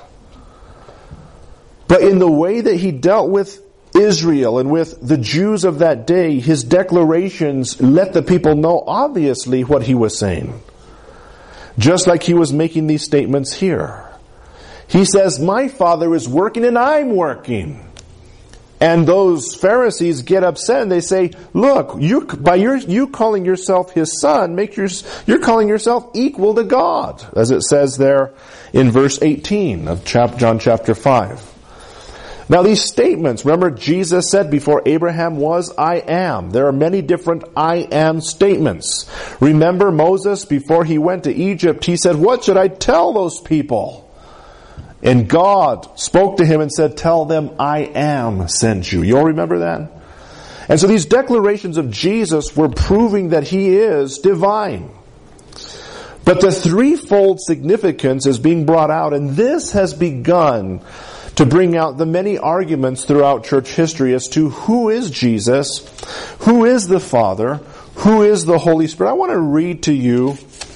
But in the way that he dealt with Israel and with the Jews of that day, his declarations let the people know obviously what he was saying. Just like he was making these statements here. He says, "My Father is working and I'm working." And those Pharisees get upset and they say, look, you calling yourself his son, you're calling yourself equal to God, as it says there in verse 18 of John chapter 5. Now these statements, remember Jesus said before Abraham was, I am. There are many different I am statements. Remember Moses, before he went to Egypt, he said, what should I tell those people? And God spoke to him and said, tell them I am sent you. You all remember that? And so these declarations of Jesus were proving that he is divine. But the threefold significance is being brought out, and this has begun to bring out the many arguments throughout church history as to who is Jesus, who is the Father, who is the Holy Spirit. I want to read to you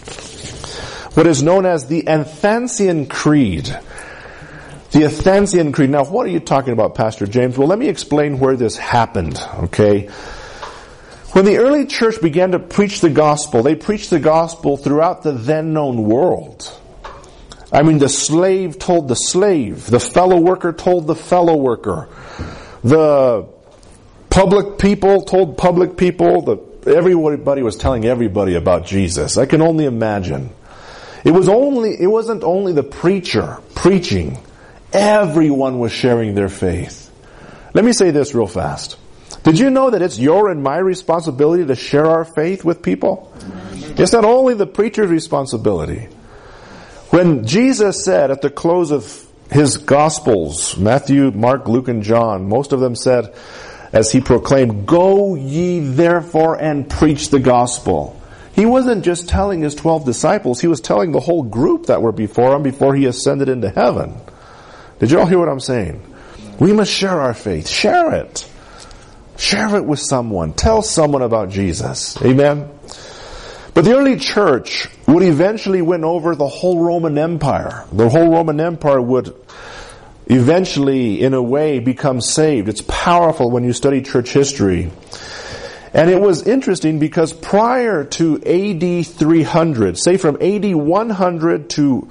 what is known as the Athanasian Creed. The Athanasian Creed. Now, what are you talking about, Pastor James? Well, let me explain where this happened, okay? When the early church began to preach the gospel, they preached the gospel throughout the then known world. I mean, the slave told the slave, the fellow worker told the fellow worker, the public people told public people, everybody was telling everybody about Jesus. I can only imagine. It wasn't only the preacher preaching. Everyone was sharing their faith. Let me say this real fast. Did you know that it's your and my responsibility to share our faith with people? It's not only the preacher's responsibility. When Jesus said at the close of his Gospels, Matthew, Mark, Luke, and John, most of them said, as he proclaimed, go ye therefore and preach the gospel. He wasn't just telling his 12 disciples, he was telling the whole group that were before him before he ascended into heaven. Did you all hear what I'm saying? We must share our faith. Share it. Share it with someone. Tell someone about Jesus. Amen? But the early church would eventually win over the whole Roman Empire. The whole Roman Empire would eventually, in a way, become saved. It's powerful when you study church history. And it was interesting because prior to AD 300, say from AD 100 to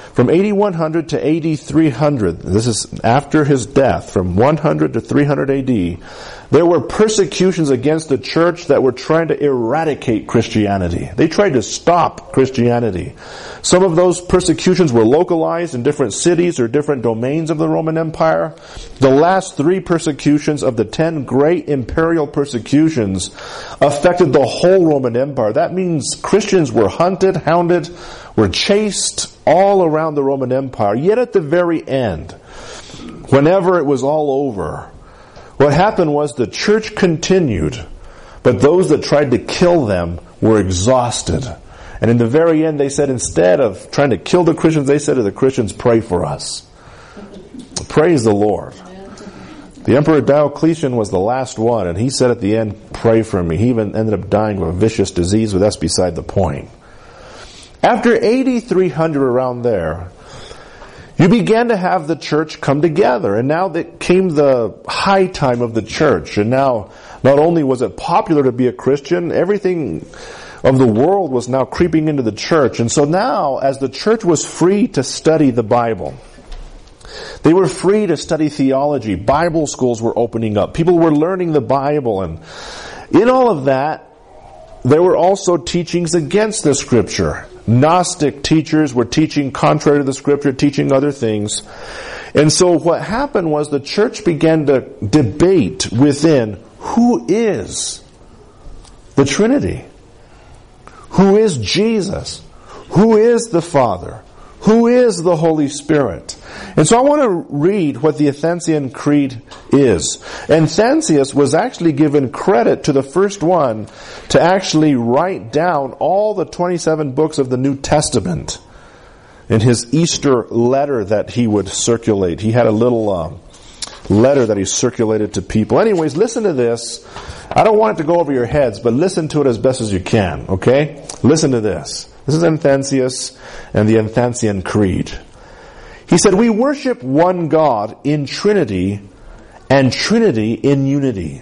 AD 300, this is after his death, from 100 to 300 AD, there were persecutions against the church that were trying to eradicate Christianity. They tried to stop Christianity. Some of those persecutions were localized in different cities or different domains of the Roman Empire. The last 3 persecutions of the 10 great imperial persecutions affected the whole Roman Empire. That means Christians were hunted, hounded, were chased all around the Roman Empire. Yet at the very end, whenever it was all over, what happened was the church continued, but those that tried to kill them were exhausted. And in the very end, they said, instead of trying to kill the Christians, they said to the Christians, pray for us. Praise the Lord. The Emperor Diocletian was the last one, and he said at the end, pray for me. He even ended up dying of a vicious disease, but that's beside the point. After AD 300, around there, you began to have the church come together, and now that came the high time of the church. And now, not only was it popular to be a Christian, everything of the world was now creeping into the church. And so now, as the church was free to study the Bible, they were free to study theology. Bible schools were opening up. People were learning the Bible, and in all of that, there were also teachings against the Scripture. Gnostic teachers were teaching contrary to the Scripture, teaching other things. And so what happened was the church began to debate within who is the Trinity? Who is Jesus? Who is the Father? Who is the Holy Spirit? And so I want to read what the Athanasian Creed is. Athanasius was actually given credit to the first one to actually write down all the 27 books of the New Testament in his Easter letter that he would circulate. He had a little letter that he circulated to people. Anyways, listen to this. I don't want it to go over your heads, but listen to it as best as you can, okay? Listen to this. This is Athanasius and the Athanasian Creed. He said, we worship one God in Trinity and Trinity in unity,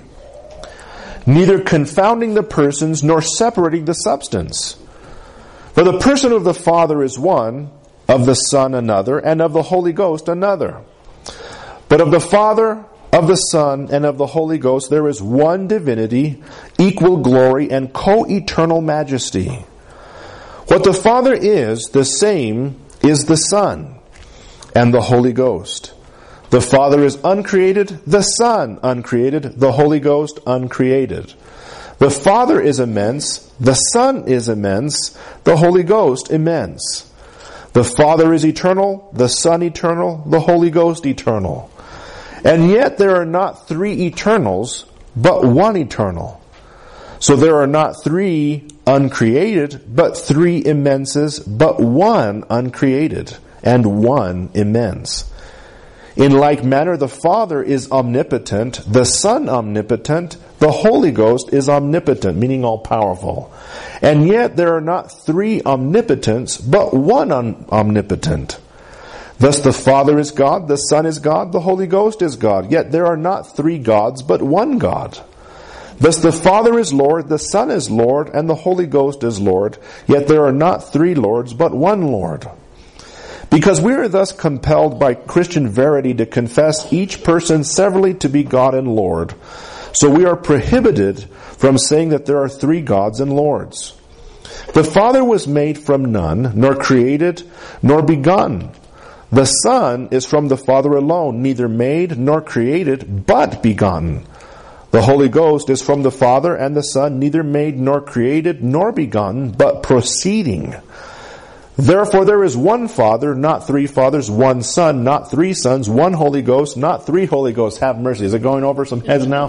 neither confounding the persons nor separating the substance. For the person of the Father is one, of the Son another, and of the Holy Ghost another. But of the Father of the Son, and of the Holy Ghost, there is one divinity, equal glory, and co-eternal majesty. What the Father is, the same is the Son and the Holy Ghost. The Father is uncreated, the Son uncreated, the Holy Ghost uncreated. The Father is immense, the Son is immense, the Holy Ghost immense. The Father is eternal, the Son eternal, the Holy Ghost eternal. And yet there are not three eternals, but one eternal. So there are not three uncreated, but three immenses, but one uncreated, and one immense. In like manner, the Father is omnipotent, the Son omnipotent, the Holy Ghost is omnipotent, meaning all-powerful. And yet there are not three omnipotents, but one omnipotent. Thus the Father is God, the Son is God, the Holy Ghost is God. Yet there are not three gods, but one God. Thus the Father is Lord, the Son is Lord, and the Holy Ghost is Lord. Yet there are not three Lords, but one Lord. Because we are thus compelled by Christian verity to confess each person severally to be God and Lord, so we are prohibited from saying that there are three gods and lords. The Father was made from none, nor created, nor begotten. The Son is from the Father alone, neither made nor created, but begotten. The Holy Ghost is from the Father and the Son, neither made nor created nor begotten, but proceeding. Therefore there is one Father, not three fathers, one Son, not three sons, one Holy Ghost, not three Holy Ghosts. Have mercy. Is it going over some heads now?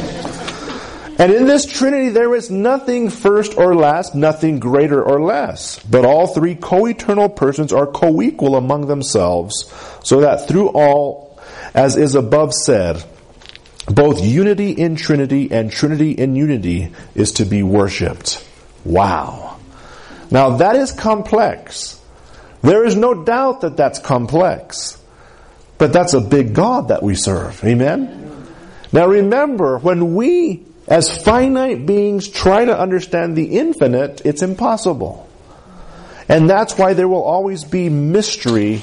And in this Trinity there is nothing first or last, nothing greater or less. But all three co-eternal persons are co-equal among themselves, so that through all, as is above said, both unity in Trinity and Trinity in unity is to be worshipped. Wow. Now that is complex. There is no doubt that that's complex. But that's a big God that we serve. Amen? Now remember, when we as finite beings try to understand the infinite, it's impossible. And that's why there will always be mystery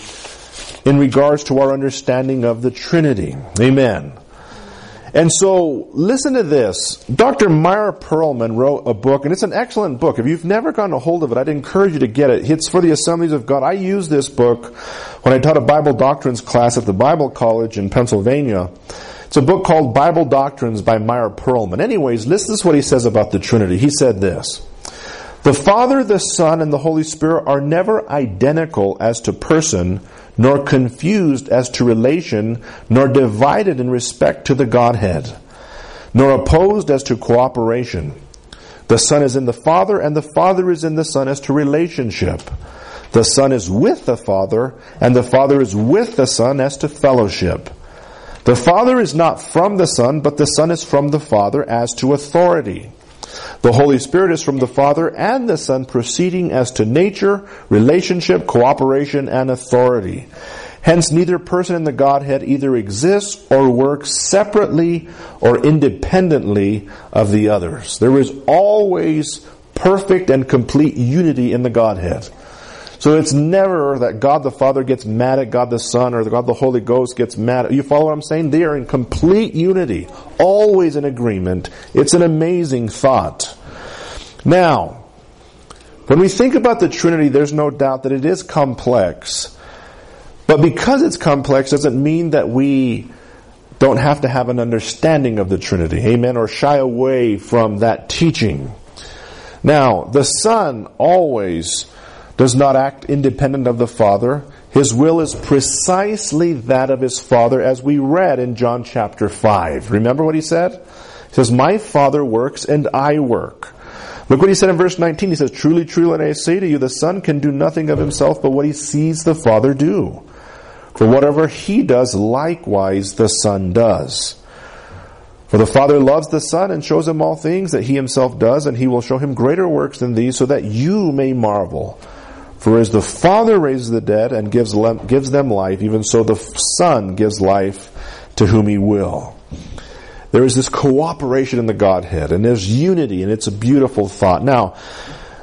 in regards to our understanding of the Trinity. Amen. And so, listen to this. Dr. Meyer Perlman wrote a book, and it's an excellent book. If you've never gotten a hold of it, I'd encourage you to get it. It's for the Assemblies of God. I used this book when I taught a Bible Doctrines class at the Bible College in Pennsylvania. It's a book called Bible Doctrines by Meyer Perlman. Anyways, listen to what he says about the Trinity. He said this: the Father, the Son, and the Holy Spirit are never identical as to person, nor confused as to relation, nor divided in respect to the Godhead, nor opposed as to cooperation. The Son is in the Father, and the Father is in the Son as to relationship. The Son is with the Father, and the Father is with the Son as to fellowship. The Father is not from the Son, but the Son is from the Father as to authority. The Holy Spirit is from the Father and the Son, proceeding as to nature, relationship, cooperation, and authority. Hence, neither person in the Godhead either exists or works separately or independently of the others. There is always perfect and complete unity in the Godhead. So it's never that God the Father gets mad at God the Son or God the Holy Ghost gets mad. You follow what I'm saying? They are in complete unity, always in agreement. It's an amazing thought. Now, when we think about the Trinity, there's no doubt that it is complex. But because it's complex doesn't mean that we don't have to have an understanding of the Trinity. Amen? Or shy away from that teaching. Now, the Son always does not act independent of the Father. His will is precisely that of His Father, as we read in John chapter 5. Remember what He said? He says, my Father works and I work. Look what He said in verse 19. He says, truly, truly, I say to you, the Son can do nothing of Himself but what He sees the Father do. For whatever He does, likewise the Son does. For the Father loves the Son and shows Him all things that He Himself does, and He will show Him greater works than these, so that you may marvel. For as the Father raises the dead and gives them life, even so the Son gives life to whom He will. There is this cooperation in the Godhead, and there's unity, and it's a beautiful thought. Now,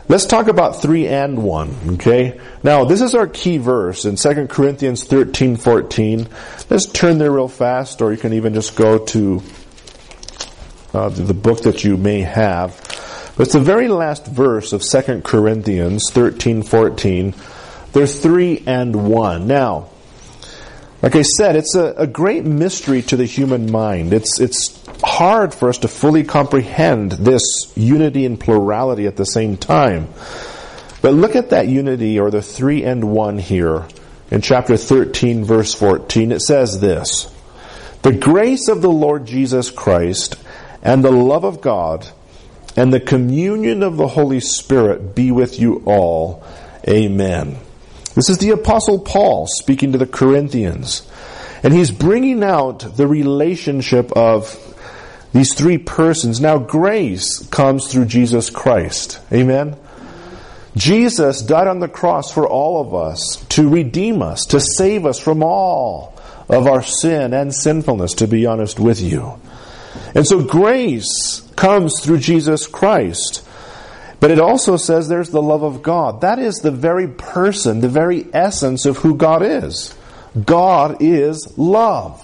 Let's talk about 3 and 1, okay? Now, this is our key verse in 2 Corinthians 13:14. Let's turn there real fast, or you can even just go to the book that you may have. But it's the very last verse of 2 Corinthians 13:14. There's 3 and 1. Now, like I said, it's a great mystery to the human mind. It's hard for us to fully comprehend this unity and plurality at the same time. But look at that unity, or the 3 and 1 here in chapter 13, verse 14. It says this: "The grace of the Lord Jesus Christ and the love of God and the communion of the Holy Spirit be with you all. Amen." This is the Apostle Paul speaking to the Corinthians. And he's bringing out the relationship of these 3 persons. Now, grace comes through Jesus Christ. Amen? Jesus died on the cross for all of us, to redeem us, to save us from all of our sin and sinfulness, to be honest with you. And so grace comes through Jesus Christ. But it also says there's the love of God. That is the very person, the very essence of who God is. God is love.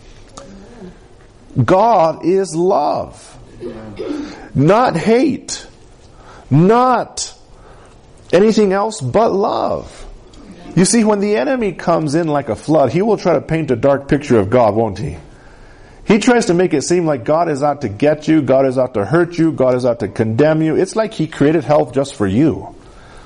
God is love. Not hate. Not anything else but love. You see, when the enemy comes in like a flood, he will try to paint a dark picture of God, won't he? He tries to make it seem like God is out to get you, God is out to hurt you, God is out to condemn you. It's like he created hell just for you.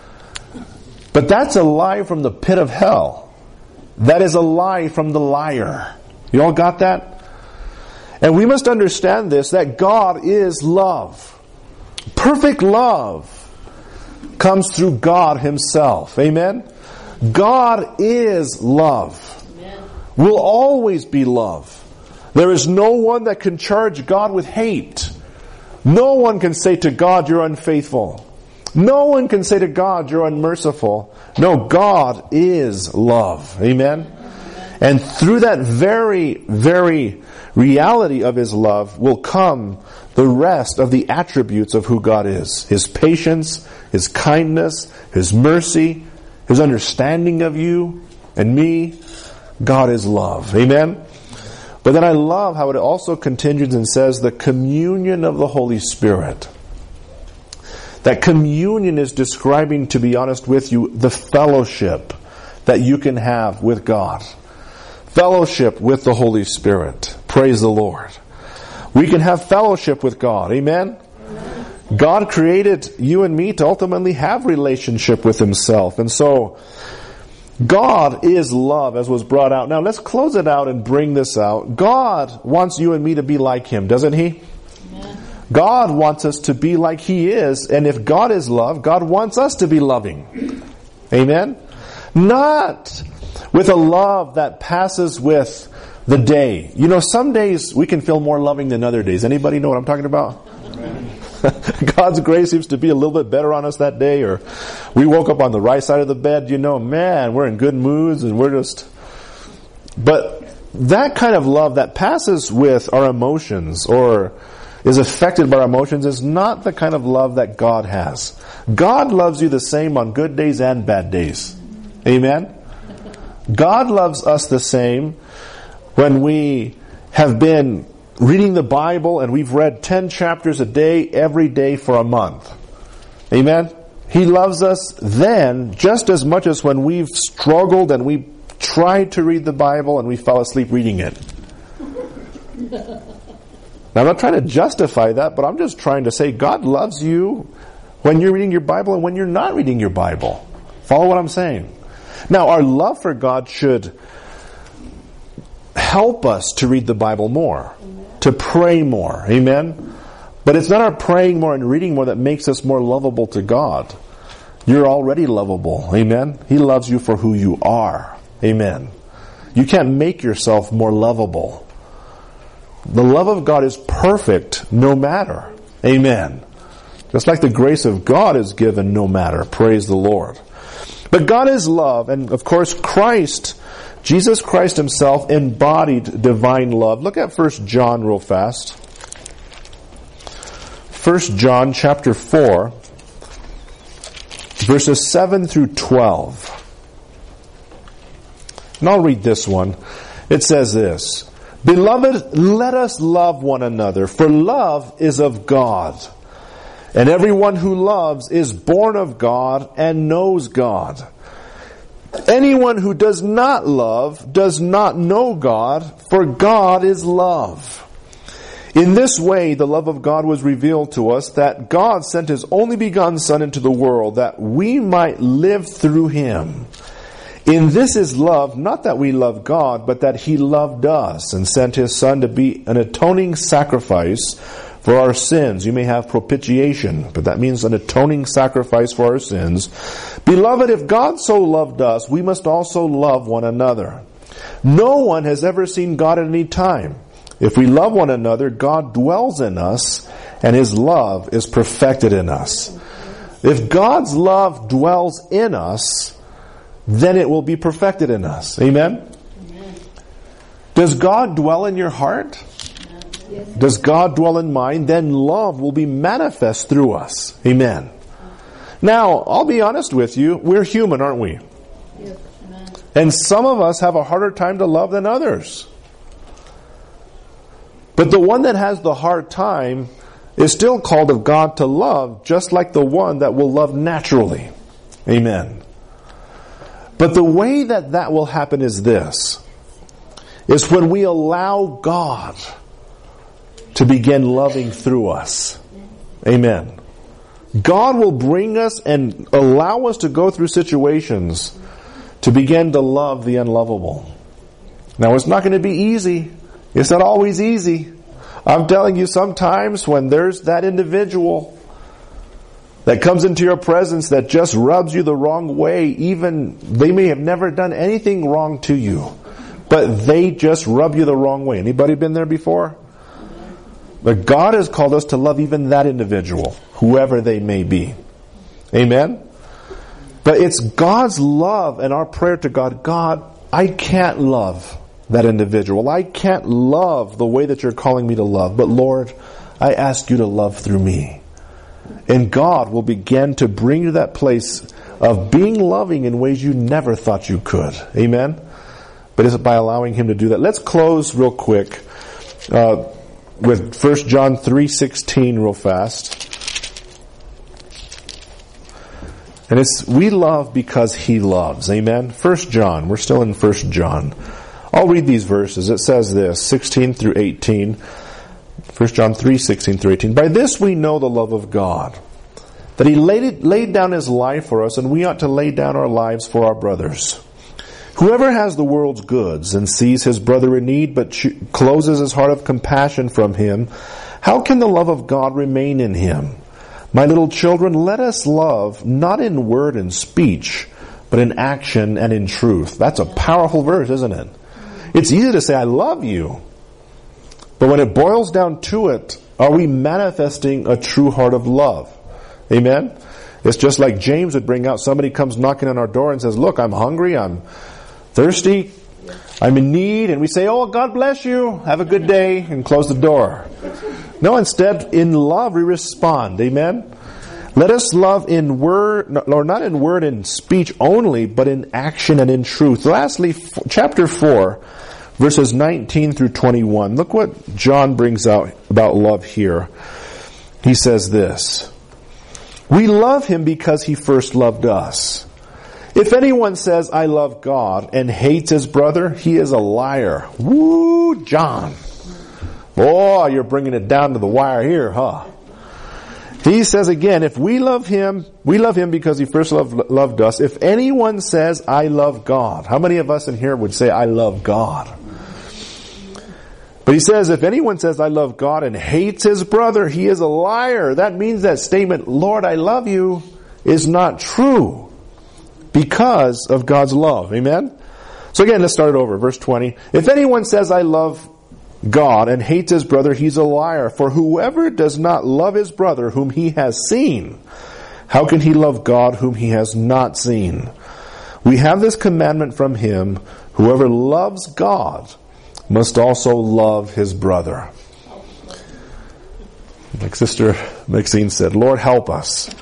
But that's a lie from the pit of hell. That is a lie from the liar. You all got that? And we must understand this, that God is love. Perfect love comes through God himself. Amen? God is love. Amen. Will always be love. There is no one that can charge God with hate. No one can say to God, you're unfaithful. No one can say to God, you're unmerciful. No, God is love. Amen? And through that very, very reality of his love will come the rest of the attributes of who God is. His patience, his kindness, his mercy, his understanding of you and me. God is love. Amen? But then I love how it also continues and says the communion of the Holy Spirit. That communion is describing, to be honest with you, the fellowship that you can have with God. Fellowship with the Holy Spirit. Praise the Lord. We can have fellowship with God. Amen? Amen. God created you and me to ultimately have relationship with himself. And so, God is love, as was brought out. Now let's close it out and bring this out. God wants you and me to be like him, doesn't he? Amen. God wants us to be like he is, and if God is love, God wants us to be loving. Amen? Not with a love that passes with the day. You know, some days we can feel more loving than other days. Anybody know what I'm talking about? Amen. God's grace seems to be a little bit better on us that day, or we woke up on the right side of the bed, you know, man, we're in good moods and we're just... But that kind of love that passes with our emotions or is affected by our emotions is not the kind of love that God has. God loves you the same on good days and bad days. Amen? God loves us the same when we have been reading the Bible and we've read 10 chapters a day, every day for a month. Amen? He loves us then just as much as when we've struggled and we tried to read the Bible and we fell asleep reading it. Now, I'm not trying to justify that, but I'm just trying to say God loves you when you're reading your Bible and when you're not reading your Bible. Follow what I'm saying? Now, our love for God should help us to read the Bible more, to pray more. Amen? But it's not our praying more and reading more that makes us more lovable to God. You're already lovable. Amen? He loves you for who you are. Amen. You can't make yourself more lovable. The love of God is perfect no matter. Amen. Just like the grace of God is given no matter. Praise the Lord. But God is love, and of course Christ, Jesus Christ himself embodied divine love. Look at 1 John real fast. 1 John chapter 4. verses 7 through 12. And I'll read this one. It says this: Beloved, let us love one another, for love is of God. And everyone who loves is born of God and knows God. Anyone who does not love does not know God, for God is love. In this way, the love of God was revealed to us, that God sent His only begotten Son into the world, that we might live through Him. In this is love, not that we love God, but that He loved us and sent His Son to be an atoning sacrifice for our sins. You may have propitiation, but that means an atoning sacrifice for our sins. Beloved, if God so loved us, we must also love one another. No one has ever seen God at any time. If we love one another, God dwells in us, and His love is perfected in us. If God's love dwells in us, then it will be perfected in us. Amen? Amen. Does God dwell in your heart? Yes. Does God dwell in mine? Then love will be manifest through us. Amen. Now, I'll be honest with you. We're human, aren't we? Yes. Amen. And some of us have a harder time to love than others. But the one that has the hard time is still called of God to love, just like the one that will love naturally. Amen. But the way that will happen is this, is when we allow God to begin loving through us. Amen. God will bring us and allow us to go through situations to begin to love the unlovable. Now, it's not going to be easy. It's not always easy. I'm telling you, sometimes when there's that individual that comes into your presence that just rubs you the wrong way, even they may have never done anything wrong to you, but they just rub you the wrong way. Anybody been there before? But God has called us to love even that individual, whoever they may be. Amen? But it's God's love and our prayer to God, God, I can't love that individual. I can't love the way that you're calling me to love. But Lord, I ask you to love through me. And God will begin to bring you to that place of being loving in ways you never thought you could. Amen? But it's by allowing Him to do that. Let's close real quick with 1 John 3:16 real fast. And it's, we love because He loves. Amen? 1 John. We're still in 1 John. I'll read these verses. It says this, 16 through 18. 1 John 3:16 through 18. By this we know the love of God, that He laid down His life for us, and we ought to lay down our lives for our brothers. Whoever has the world's goods and sees his brother in need, but closes his heart of compassion from him, how can the love of God remain in him? My little children, let us love, not in word and speech, but in action and in truth. That's a powerful verse, isn't it? It's easy to say, I love you. But when it boils down to it, are we manifesting a true heart of love? Amen? It's just like James would bring out, somebody comes knocking on our door and says, look, I'm hungry, I'm thirsty, I'm in need, and we say, oh, God bless you, have a good day, and close the door. No, instead, in love we respond. Amen? Let us love in word, or not in word and speech only, but in action and in truth. Lastly, chapter 4, verses 19 through 21. Look what John brings out about love here. He says this, we love Him because He first loved us. If anyone says, I love God, and hates his brother, he is a liar. Woo, John. Boy, you're bringing it down to the wire here, huh? He says again, if we love Him because He first loved us. If anyone says, I love God. How many of us in here would say, I love God? But he says, if anyone says, I love God and hates his brother, he is a liar. That means that statement, Lord, I love you, is not true because of God's love. Amen? So again, let's start it over. Verse 20. If anyone says, I love God and hates his brother, he's a liar. For whoever does not love his brother whom he has seen, how can he love God whom he has not seen? We have this commandment from Him, whoever loves God must also love his brother. Like Sister Maxine said, Lord, help us.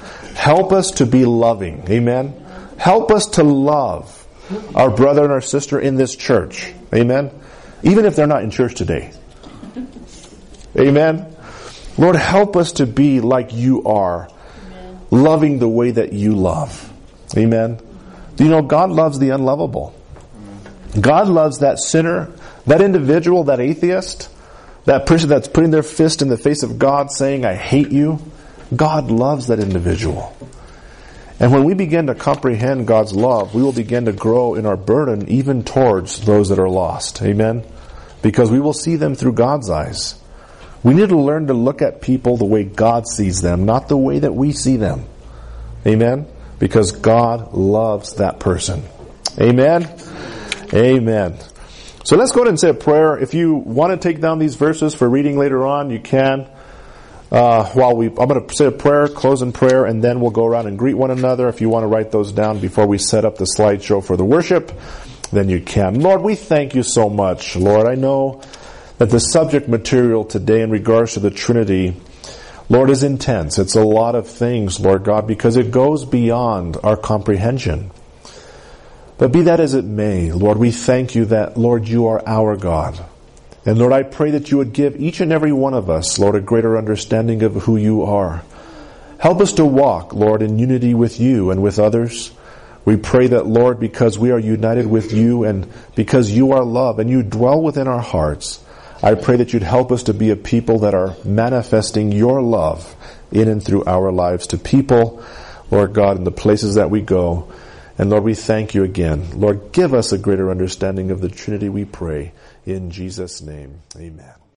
Help us to be loving. Amen. Help us to love our brother and our sister in this church. Amen. Even if they're not in church today. Amen. Lord, help us to be like you are, loving the way that you love. Amen. Do you know God loves the unlovable? God loves that sinner, that individual, that atheist, that person that's putting their fist in the face of God saying, I hate you. God loves that individual. And when we begin to comprehend God's love, we will begin to grow in our burden even towards those that are lost. Amen? Because we will see them through God's eyes. We need to learn to look at people the way God sees them, not the way that we see them. Amen? Because God loves that person. Amen? Amen. So let's go ahead and say a prayer. If you want to take down these verses for reading later on, you can. I'm going to say a prayer, close in prayer, and then we'll go around and greet one another. If you want to write those down before we set up the slideshow for the worship, then you can. Lord, we thank you so much. Lord, I know that the subject material today in regards to the Trinity, Lord, is intense. It's a lot of things, Lord God, because it goes beyond our comprehension. But be that as it may, Lord, we thank you that, Lord, you are our God. And Lord, I pray that you would give each and every one of us, Lord, a greater understanding of who you are. Help us to walk, Lord, in unity with you and with others. We pray that, Lord, because we are united with you and because you are love and you dwell within our hearts, I pray that you'd help us to be a people that are manifesting your love in and through our lives to people, Lord God, in the places that we go. And Lord, we thank you again. Lord, give us a greater understanding of the Trinity, we pray. In Jesus' name, amen.